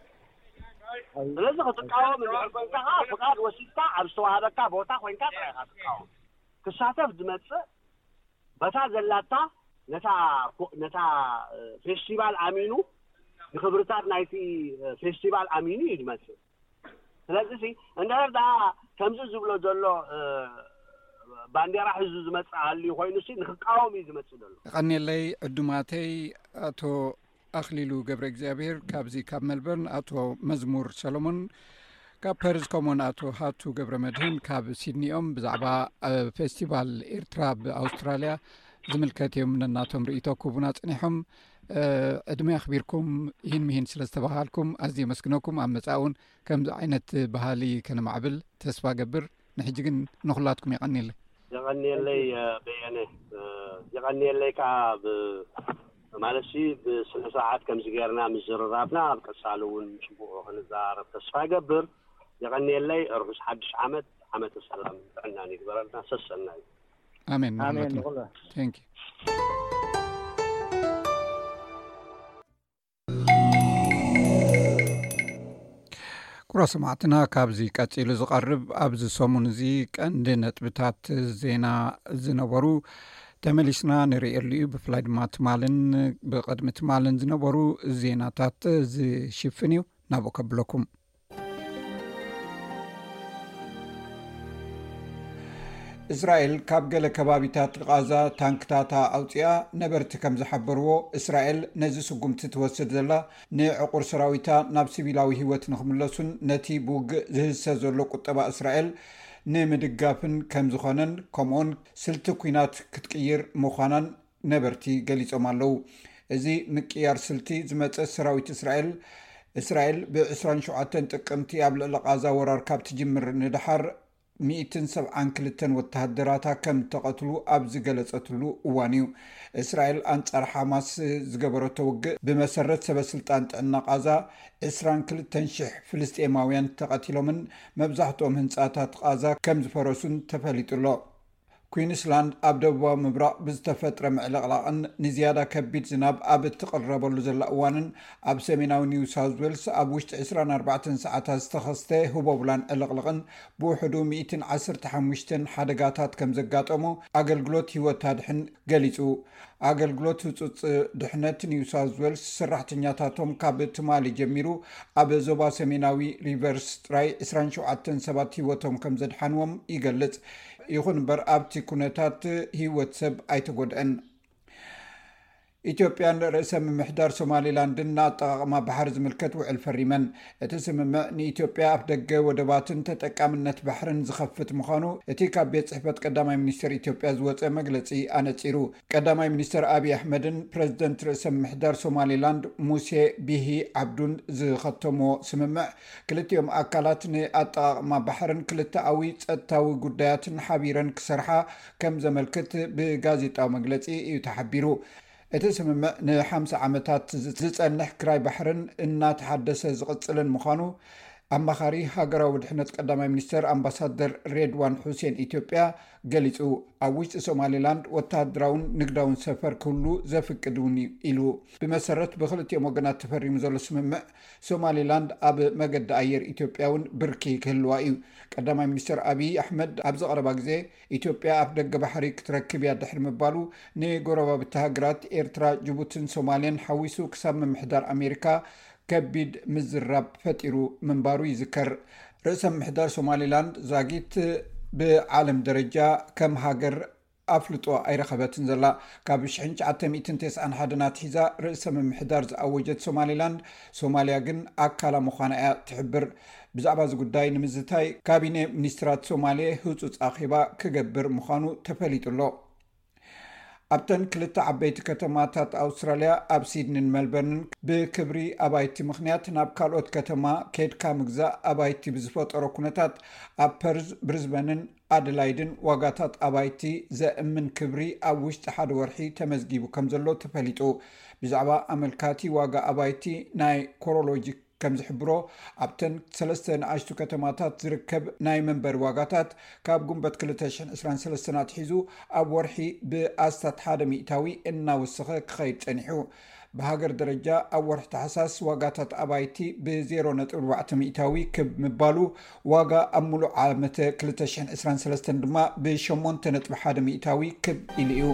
ስለዚህ ክትቃወም ንዕቆንካ ፍቃድ ወሲድካ ኣብ ዝተዋሃበካ ቦታ ኮይንካ ጥራይኻ ትቃወም ክሳተፍ ዝመጽእ በታ ዘላታ ነታ ነታ ፌስቲቫል አሚኑ ንኽብርታት ናይቲ ፌስቲቫል አሚኑ ይድመጽእ ስለዚህ እንደርዳ ከምዚ ዝብሎ ዘሎ ባንዲራ ህዝብ ዝመጽእ አሊ ኮይኑሲ ንኽቃወም ዝመጽእ ዘሎ ቀኒለይ ዕዱማተይ አቶ አክሊሉ ገብረ እግዚአብሔር ካብዚ ካብ መልበርን አቶ መዝሙር ሰሎሞን ካብ ፐርዝ ኮሞን አቶ ሃቱ ገብረ መድህን ካብ ሲድኒኦም ብዛዕባ ፌስቲቫል ኤርትራ በአውስትራሊያ ዝምልከትዮም ነናቶም ርእይቶ ኩቡና ጽኒሖም ዕድሜ አኽቢርኩም ይህን ምሂን ስለዝተባሃልኩም አዝየ መስግነኩም ኣብ መጻውን ከምዚ ዓይነት ባህሊ ከነማዕብል ተስፋ ገብር ንሕጂ ግን ንኹላትኩም ይቀኒለይ يغنيلي بيانه يغنيلي كاب مالشي بسنة ساعات كم زجرنا مزررابنا بكسالون شبوه خنزار تصفى قبر يغنيلي أرخص حدش عمد عمد السلام عنا نقبرنا سسلنا آمين آمين thank you ኩራ ሰማዕትና ካብዚ ቀፂሉ ዝቐርብ ኣብዚ ሰሙን እዚ ቀንዲ ነጥብታት ዜና ዝነበሩ ተመሊስና ንሪኤሉ እዩ ብፍላይ ድማ ትማልን ብቐድሚ ትማልን ዝነበሩ ዜናታት ዝሽፍን እዩ ናብኡ ከብለኩም እስራኤል ካብ ገለ ከባቢታት ጋዛ ታንክታታ ኣውፅያ ነበርቲ ከም ዝሓበርዎ እስራኤል ነዚ ስጉምቲ ትወስድ ዘላ ንዕቁር ሰራዊታ ናብ ሲቪላዊ ህይወት ንኽምለሱን ነቲ ብውግእ ዝህሰ ዘሎ ቁጠባ እስራኤል ንምድጋፍን ከም ዝኾነን ከምኡን ስልቲ ኩናት ክትቅይር ምዃናን ነበርቲ ገሊፆም ኣለው እዚ ምቅያር ስልቲ ዝመፀ ሰራዊት እስራኤል እስራኤል ብ27 ጥቅምቲ ኣብ ልዕሊ ጋዛ ወራር ካብ ትጅምር ንድሓር مئة سبعة وسبعين ወተሃደራታ ከም ተቀትሉ ኣብ ዝገለጸትሉ እዋን እዩ እስራኤል አንጻር ሐማስ ዝገበረቶ ውግእ ብመሰረት ሰበስልጣን ጥዕና ጋዛ عشرين وثلاثين شح ፍልስጤማውያን ተቀቲሎምን መብዛሕትኦም ህንጻታት ጋዛ ከም ዝፈረሱን ተፈሊጡሎ ኩዊንስላንድ ኣብ ደቡባዊ ምብራቅ ብዝተፈጥረ ምዕልቕላቕን ንዝያዳ ከቢድ ዝናብ ኣብ እትቕረበሉ ዘላ እዋንን ኣብ ሰሜናዊ ኒው ሳውዝ ዌልስ ኣብ ውሽጢ عشرين وأربعة ሰዓታት ዝተኸስተ ህቦብላን ዕልቕልቕን ብውሕዱ مئة وخمسة عشر ሓደጋታት ከም ዘጋጠሙ ኣገልግሎት ህይወት ኣድሕን ገሊጹ ኣገልግሎት ህጹጽ ድሕነት ኒው ሳውዝ ዌልስ ሰራሕተኛታቶም ካብ ትማሊ ጀሚሩ ኣብ ዞባ ሰሜናዊ ሪቨርስ ጥራይ عشرين وسبعة ሰባት ህይወቶም ከም ዘድሓንዎም ይገልጽ ይኹን በር ኣብቲ ኩነታት ህይወት ሰብ ኣይተጎድአን ኢትዮጵያን ርእሰ ምምሕዳር ሶማሊላንድን ኣጠቃቅማ ባሕር ዝምልከት ውዕል ፈሪመን እቲ ስምምዕ ንኢትዮጵያ ኣፍ ደገ ወደባትን ተጠቃምነት ባሕርን ዝኸፍት ምዃኑ እቲ ካብ ቤት ጽሕፈት ቀዳማይ ሚኒስትር ኢትዮጵያ ዝወፀ መግለጺ ኣነጺሩ ቀዳማይ ሚኒስትር አብይ አሕመድን ፕሬዝደንት ርእሰ ምምሕዳር ሶማሊላንድ ሙሴ ቢሂ ዓብዱን ዝኸተሞ ስምምዕ ክልቲኦም ኣካላት ንኣጠቃቅማ ባሕርን ክልተኣዊ ጸጥታዊ ጉዳያትን ሓቢረን ክሰርሓ ከም ዘመልክት ብጋዜጣዊ መግለጺ እዩ ተሓቢሩ እቲ ስምምዕ ን50 ዓመታት ዝጸንሕ ክራይ ባሕርን እናተሓደሰ ዝቕጽልን ምዃኑ ኣማኻሪ ሃገራዊ ድሕነት ቀዳማይ ሚኒስተር ኣምባሳደር ሬድዋን ሁሴን ኢትዮጵያ ገሊጹ ኣብ ውሽጢ ሶማሌላንድ ወተሃደራውን ንግዳውን ሰፈር ክህሉ ዘፍቅድ እውን ኢሉ ብመሰረት ብክልቲኦም ወገናት ተፈሪሙ ዘሎ ስምምዕ ሶማሌላንድ ኣብ መገዲ ኣየር ኢትዮጵያውን ብርኪ ክህልዋ እዩ ቀዳማይ ሚኒስተር አብይ ኣሕመድ ኣብ ዝቐረባ ግዜ ኢትዮጵያ ኣብ ደገ ባሕሪ ክትረክብ እያ ድሕሪ ምባሉ ንጎረባብቲ ሃገራት ኤርትራ ጅቡትን ሶማሌን ሓዊሱ ክሳብ ምምሕዳር ኣሜሪካ ከቢድ ምዝራብ ፈጢሩ ምንባሩ ይዝከር ርእሰ ምምሕዳር ሶማሌላንድ ዛጊት ብዓለም ደረጃ ከም ሃገር ኣፍልጦ ኣይረኸበትን ዘላ ካብ ሽሕን ትሽዓተ ሚእትን ተስዓን ሓደ ናትሒዛ ርእሰ ምምሕዳር ዝኣወጀት ሶማሌላንድ ሶማልያ ግን ኣካላ ምዃና እያ ትሕብር ብዛዕባ እዚ ጉዳይ ንምዝታይ ካቢነ ሚኒስትራት ሶማሌ ህፁፅ ኣኼባ ክገብር ምዃኑ ተፈሊጡሎ ኣብተን ክልተ ዓበይቲ ከተማታት ኣውስትራልያ ኣብ ሲድኒን ሜልበርንን ብክብሪ ኣባይቲ ምክንያት ናብ ካልኦት ከተማ ከድካ ምግዛእ ኣባይቲ ብዝፈጠሮ ኩነታት ኣብ ፐርዝ ብሪዝበንን ኣደላይድን ዋጋታት ኣባይቲ ዘእምን ክብሪ ኣብ ውሽጢ ሓደ ወርሒ ተመዝጊቡ ከም ዘሎ ተፈሊጡ ብዛዕባ ኣመልካቲ ዋጋ ኣባይቲ ናይ ኮሮሎጂ ከም ዝሕብሮ ኣብተን ሰለስተ ንኣሽቱ ከተማታት ዝርከብ ናይ መንበሪ ዋጋታት ካብ ጉንበት ክልተ ሽሕን ዕስራን ሰለስተን ኣትሒዙ ኣብ ወርሒ ብኣስታት ሓደ ሚእታዊ እናወሰኸ ክኸይድ ፀኒሑ ብሃገር ደረጃ ኣብ ወርሒ ተሓሳስ ዋጋታት ኣባይቲ ብዜሮ ነጥቢ ኣርባዕተ ሚእታዊ ክብ ምባሉ ዋጋ ኣብ ሙሉእ ዓመተ ክልተ ሽሕን ዕስራን ሰለስተን ድማ ብሸሞንተ ነጥቢ ሓደ ሚእታዊ ክብ ኢሉ እዩ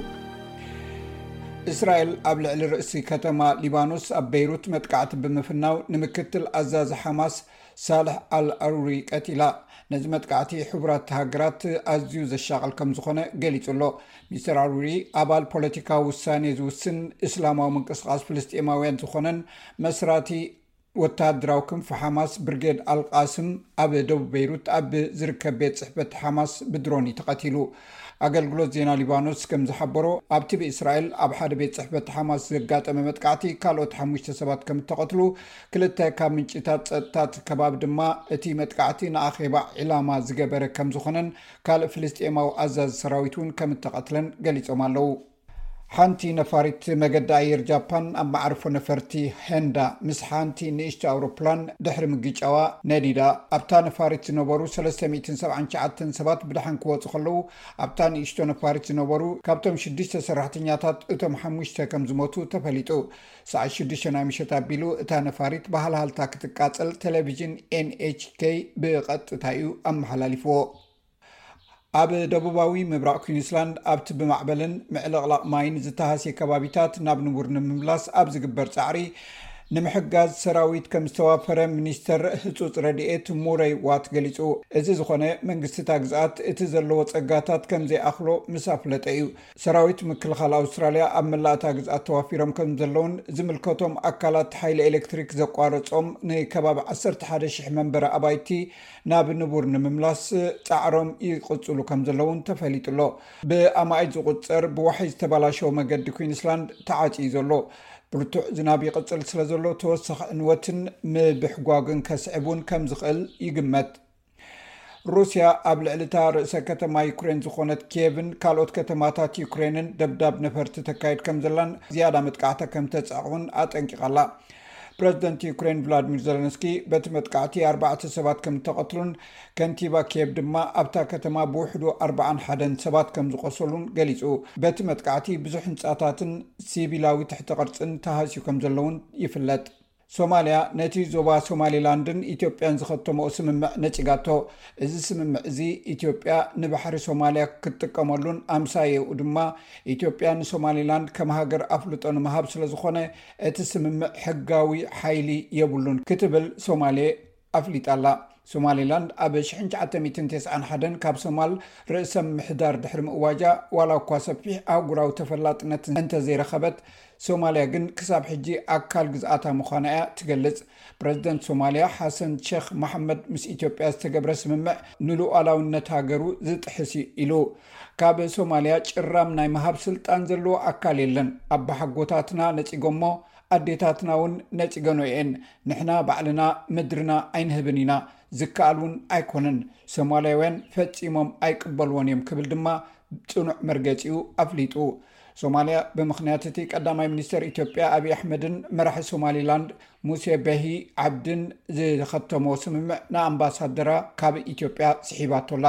እስራኤል ኣብ ልዕሊ ርእሲ ከተማ ሊባኖስ ኣብ ቤይሩት መጥቃዕቲ ብምፍናው ንምክትል ኣዛዚ ሓማስ ሳልሕ ኣልአሩሪ ቀቲላ ነዚ መጥቃዕቲ ሕቡራት ሃገራት ኣዝዩ ዘሻቐል ከም ዝኾነ ገሊጹሎ ሚስተር አሩሪ ኣባል ፖለቲካዊ ውሳኔ ዝውስን እስላማዊ ምንቅስቃስ ፍልስጤማውያን ዝኾነን መስራቲ ወተሃደራዊ ክንፊ ሓማስ ብርጌድ ኣልቃስም ኣብ ደቡብ ቤይሩት ኣብ ዝርከብ ቤት ጽሕፈት ሓማስ ብድሮን ተቐቲሉ ኣገልግሎት ዜና ሊባኖስ ከም ዝሓበሮ ኣብቲ ብእስራኤል ኣብ ሓደ ቤት ጽሕፈት ሓማስ ዘጋጠመ መጥቃዕቲ ካልኦት ሓሙሽተ ሰባት ከም ተቐትሉ ክልተ ካብ ምንጭታት ጸጥታት ከባቢ ድማ እቲ መጥቃዕቲ ንኣኼባ ዒላማ ዝገበረ ከም ዝኾነን ካልእ ፍልስጤማዊ ኣዛዚ ሰራዊት እውን ከም ተቐትለን ገሊጾም ኣለው ሓንቲ ነፋሪት መገዲ ኣየር ጃፓን ኣብ ማዕርፎ ነፈርቲ ሄንዳ ምስ ሓንቲ ንእሽቶ ኣውሮፕላን ድሕሪ ምግጫዋ ነዲዳ ኣብታ ነፋሪት ዝነበሩ ሰለስተ ሚእትን ሰብዓን ትሽዓተ ሰባት ብድሓን ክወፁ ከለዉ ኣብታ ንእሽቶ ነፋሪት ዝነበሩ ካብቶም ሽዱሽተ ሰራሕተኛታት እቶም ሓሙሽተ ከም ዝሞቱ ተፈሊጡ ሰዓት ሽዱሽተ ናይ ምሸት ኣቢሉ እታ ነፋሪት ባህልሃልታ ክትቃፀል ቴሌቭዥን ኤን ኤች ኬ ብቐጥታ እዩ ኣመሓላሊፍዎ ኣብ ደቡባዊ ምብራቅ ኩዊንስላንድ ኣብቲ ብማዕበልን ምዕልቕላቕ ማይን ዝተሃስየ ከባቢታት ናብ ንቡር ንምምላስ ኣብ ዝግበር ፃዕሪ ንምሕጋዝ ሰራዊት ከም ዝተዋፈረ ሚኒስተር ህፁፅ ረድኤት ሙረይ ዋት ገሊጹ እዚ ዝኾነ መንግስቲታ ግዝኣት እቲ ዘለዎ ፀጋታት ከም ዘይኣኽሎ ምስ ኣፍለጠ እዩ ሰራዊት ምክልኻል ኣውስትራልያ ኣብ መላእታ ግዝኣት ተዋፊሮም ከም ዘለውን ዝምልከቶም ኣካላት ሓይሊ ኤሌክትሪክ ዘቋረፆም ንከባቢ ዓሰርተ ሓደ ሽሕ መንበሪ ኣባይቲ ናብ ንቡር ንምምላስ ፃዕሮም ይቕፅሉ ከም ዘለውን ተፈሊጡሎ ብኣማኢት ዝቁፀር ብዋሕይ ዝተባላሸው መገዲ ኩዊንስላንድ ተዓጪዩ ዘሎ ብርቱዕ ዝናብ ይቕፅል ስለ ዘሎ ተወሳኺ ዕንወትን ምብሕጓግን ከስዕቡን ከም ዝኽእል ይግመት ሩስያ ኣብ ልዕልታ ርእሰ ከተማ ዩክሬን ዝኾነት ኪየቭን ካልኦት ከተማታት ዩክሬንን ደብዳብ ነፈርቲ ተካይድ ከም ዘላን ዝያዳ መጥቃዕታ ከም ተጻዕውን ኣጠንቂቓላ ፕሬዚደንት ዩክሬን ቭላድሚር ዘለንስኪ በቲ መጥቃዕቲ ኣርባዕተ ሰባት ከም ተቐትሉን ከንቲባ ኪየቭ ድማ ኣብታ ከተማ ብውሕዱ ኣርባዓን ሓደን ሰባት ከም ዝቆሰሉን ገሊጹ በቲ መጥቃዕቲ ብዙሕ ህንፃታትን ሲቪላዊ ትሕተ ቅርፅን ተሃስዩ ከም ዘለውን ይፍለጥ ሶማልያ ነቲ ዞባ ሶማሊላንድን ኢትዮጵያን ዝኸተመኦ ስምምዕ ነጭጋቶ እዚ ስምምዕ እዚ ኢትዮጵያ ንባሕሪ ሶማልያ ክትጥቀመሉን ኣምሳየኡ ድማ ኢትዮጵያ ንሶማሊላንድ ከም ሃገር ኣፍልጦ ንምሃብ ስለ ዝኾነ እቲ ስምምዕ ሕጋዊ ሓይሊ የብሉን ክትብል ሶማሌ ኣፍሊጣላ ሶማሊላንድ ኣብ ሽሕን ትሽዓተ ሚእትን ተስዓን ሓደን ካብ ሶማል ርእሰ ምሕዳር ድሕሪ ምእዋጃ ዋላ እኳ ሰፊሕ ኣህጉራዊ ተፈላጥነት እንተዘይረኸበት ሶማልያ ግን ክሳብ ሕጂ ኣካል ግዝኣታ ምዃና እያ ትገልጽ ፕሬዚደንት ሶማልያ ሓሰን ሼክ መሐመድ ምስ ኢትዮጵያ ዝተገብረ ስምምዕ ንሉኣላውነት ሃገሩ ዝጥሕስ ኢሉ ካብ ሶማልያ ጭራም ናይ መሃብ ስልጣን ዘለዎ ኣካል የለን ኣብ ሓጎታትና ነፂጎሞ ኣዴታትና እውን ነፂገኖ እየን ንሕና ባዕልና ምድርና ኣይንህብን ኢና ዝከኣልውን ኣይኮነን ሶማልያውያን ፈፂሞም ኣይቅበልዎን እዮም ክብል ድማ ጽኑዕ መርገፂኡ ኣፍሊጡ ሶማሊያ ብምኽንያት እቲ ቀዳማይ ሚኒስትር ኢትዮጵያ አብይ አሕመድን መራሒ ሶማሊላንድ ሙሴ በሂ ዓብድን ዝኸተሞ ስምምዕ ንኣምባሳደራ ካብ ኢትዮጵያ ስሒባቶላ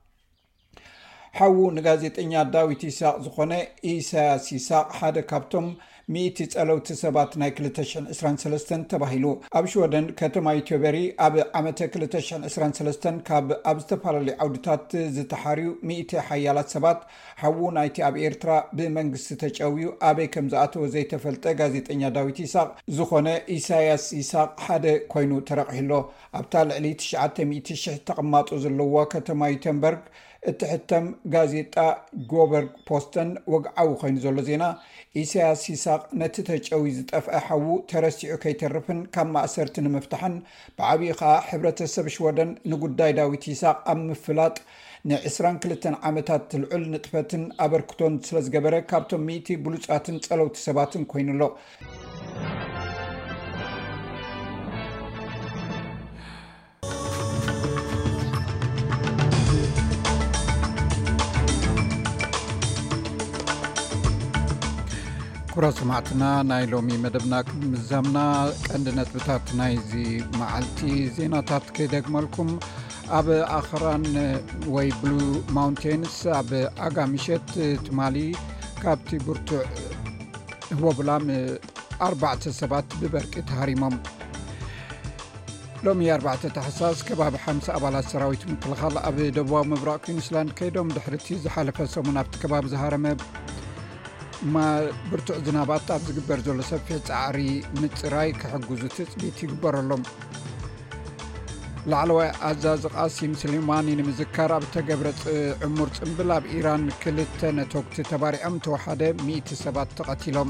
ሓዉ ንጋዜጠኛ ዳዊት ይስሐቅ ዝኾነ ኢሳያስ ይስሐቅ ሓደ ካብቶም ሚእቲ ጸለውቲ ሰባት ናይ ክልተ ሽሕን ዕስራን ሰለስተን ተባሂሉ ኣብ ሽወደን ከተማ ኢትዮበሪ ኣብ ዓመተ ክልተ ሽሕን ዕስራን ሰለስተን ካብ ኣብ ዝተፈላለዩ ዓውድታት ዝተሓርዩ ሚእቲ ሓያላት ሰባት ሓዉ ናይቲ ኣብ ኤርትራ ብመንግስቲ ተጨውዩ ኣበይ ከም ዝኣተወ ዘይተፈልጠ ጋዜጠኛ ዳዊት ይስሐቅ ዝኾነ ኢሳያስ ይስሐቅ ሓደ ኮይኑ ተረቂሕሎ ኣብታ ልዕሊ ትሽዓተ ሚእቲ ሽሕ ተቐማጡ ዘለዎ ከተማ ዩተንበርግ እትሕተም ጋዜጣ ጎበርግ ፖስተን ወግዓዊ ኮይኑ ዘሎ ዜና ኢሳያስ ይስሐቅ ነቲ ተጨዊ ዝጠፍአ ሓዉ ተረሲዑ ከይተርፍን ካብ ማእሰርቲ ንምፍታሕን ብዓብዪ ከዓ ሕብረተሰብ ሽወደን ንጉዳይ ዳዊት ይስሐቅ ኣብ ምፍላጥ ንዕስራን ክልተን ዓመታት ልዑል ንጥፈትን ኣበርክቶን ስለዝገበረ ካብቶም ሚእቲ ብሉፃትን ጸለውቲ ሰባትን ኮይኑሎ ኩራ ሰማዕትና ናይ ሎሚ መደብና ምዛምና ቀንድነት ብታት ናይዚ መዓልቲ ዜናታት ከደግመልኩም ኣብ ኣኽራን ወይ ብሉ ማውንቴንስ ኣብ ኣጋምሸት ትማሊ ካብቲ ብርቱዕ ወብላም ኣርባዕተ ሰባት ብበርቂ ተሃሪሞም ሎሚ ኣርባዕተ ታሕሳስ ከባቢ ሓምሳ ኣባላት ሰራዊት ምክልኻል ኣብ ደቡባዊ ምብራቅ ኩዊንስላንድ ከይዶም ድሕርቲ ዝሓለፈ ሰሙን ኣብቲ ከባቢ ዝሃረመ ما برتع زنابات ኣብ ዝግበር ዘሎ ሰፊሕ ጻዕሪ ምጽራይ ክሕግዙ ትጽቢት ይግበር ኣሎም ላዕለዋይ ኣዛዝ ቃሲም ስሌማኒ ንምዝካር ኣብ ተገብረ ዕሙር ጽምብል ኣብ ኢራን ክልተ ነቶክቲ ተባሪዖም ተወሓደ ሚእቲ ሰባት ተቐቲሎም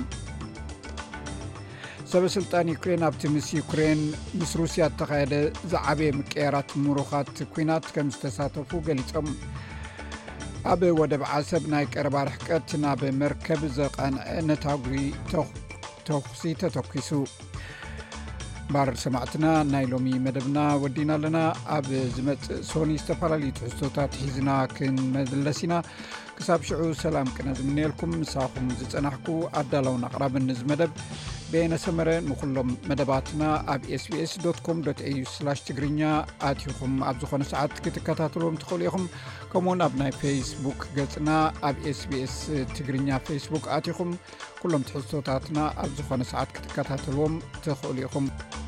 ሰበስልጣን ዩክሬን ኣብቲ ምስ ዩክሬን ምስ ሩስያ ተኻየደ ዝዓበየ ምቅያራት ምሩኻት ኩናት ከም ዝተሳተፉ ገሊጾም ኣብ ወደብ ዓሰብ ናይ ቀረባ ርሕቀት ናብ መርከብ ዘቃንዐ ነታጉሪ ተኽሲ ተተኪሱ ባር ሰማዕትና ናይ ሎሚ መደብና ወዲና ኣለና ኣብ ዝመጽእ ሶኒ ዝተፈላለዩ ትሕዝቶታት ሒዝና ክንመለሲና ክሳብ ሽዑ ሰላም ቅነ ዝምንየልኩም ምሳኹም ዝጸናሕኩ ኣዳላውን ኣቕራብን ዝመደብ በየነ ሰመረ ንኹሎም መደባትና ኣብ ኤስ ቢ ኤስ ዶት ኮም ዶት ኤ ዩ ስላሽ ትግርኛ ኣትኹም ኣብ ዝኾነ ሰዓት ክትከታተልዎም ትኽእሉ ኢኹም ከምኡውን ኣብ ናይ ፌስቡክ ገጽና ኣብ ኤስ ቢ ኤስ ትግርኛ ፌስቡክ ኣትኹም ኩሎም ትሕዝቶታትና ኣብ ዝኾነ ሰዓት ክትከታተልዎም ትኽእሉ ኢኹም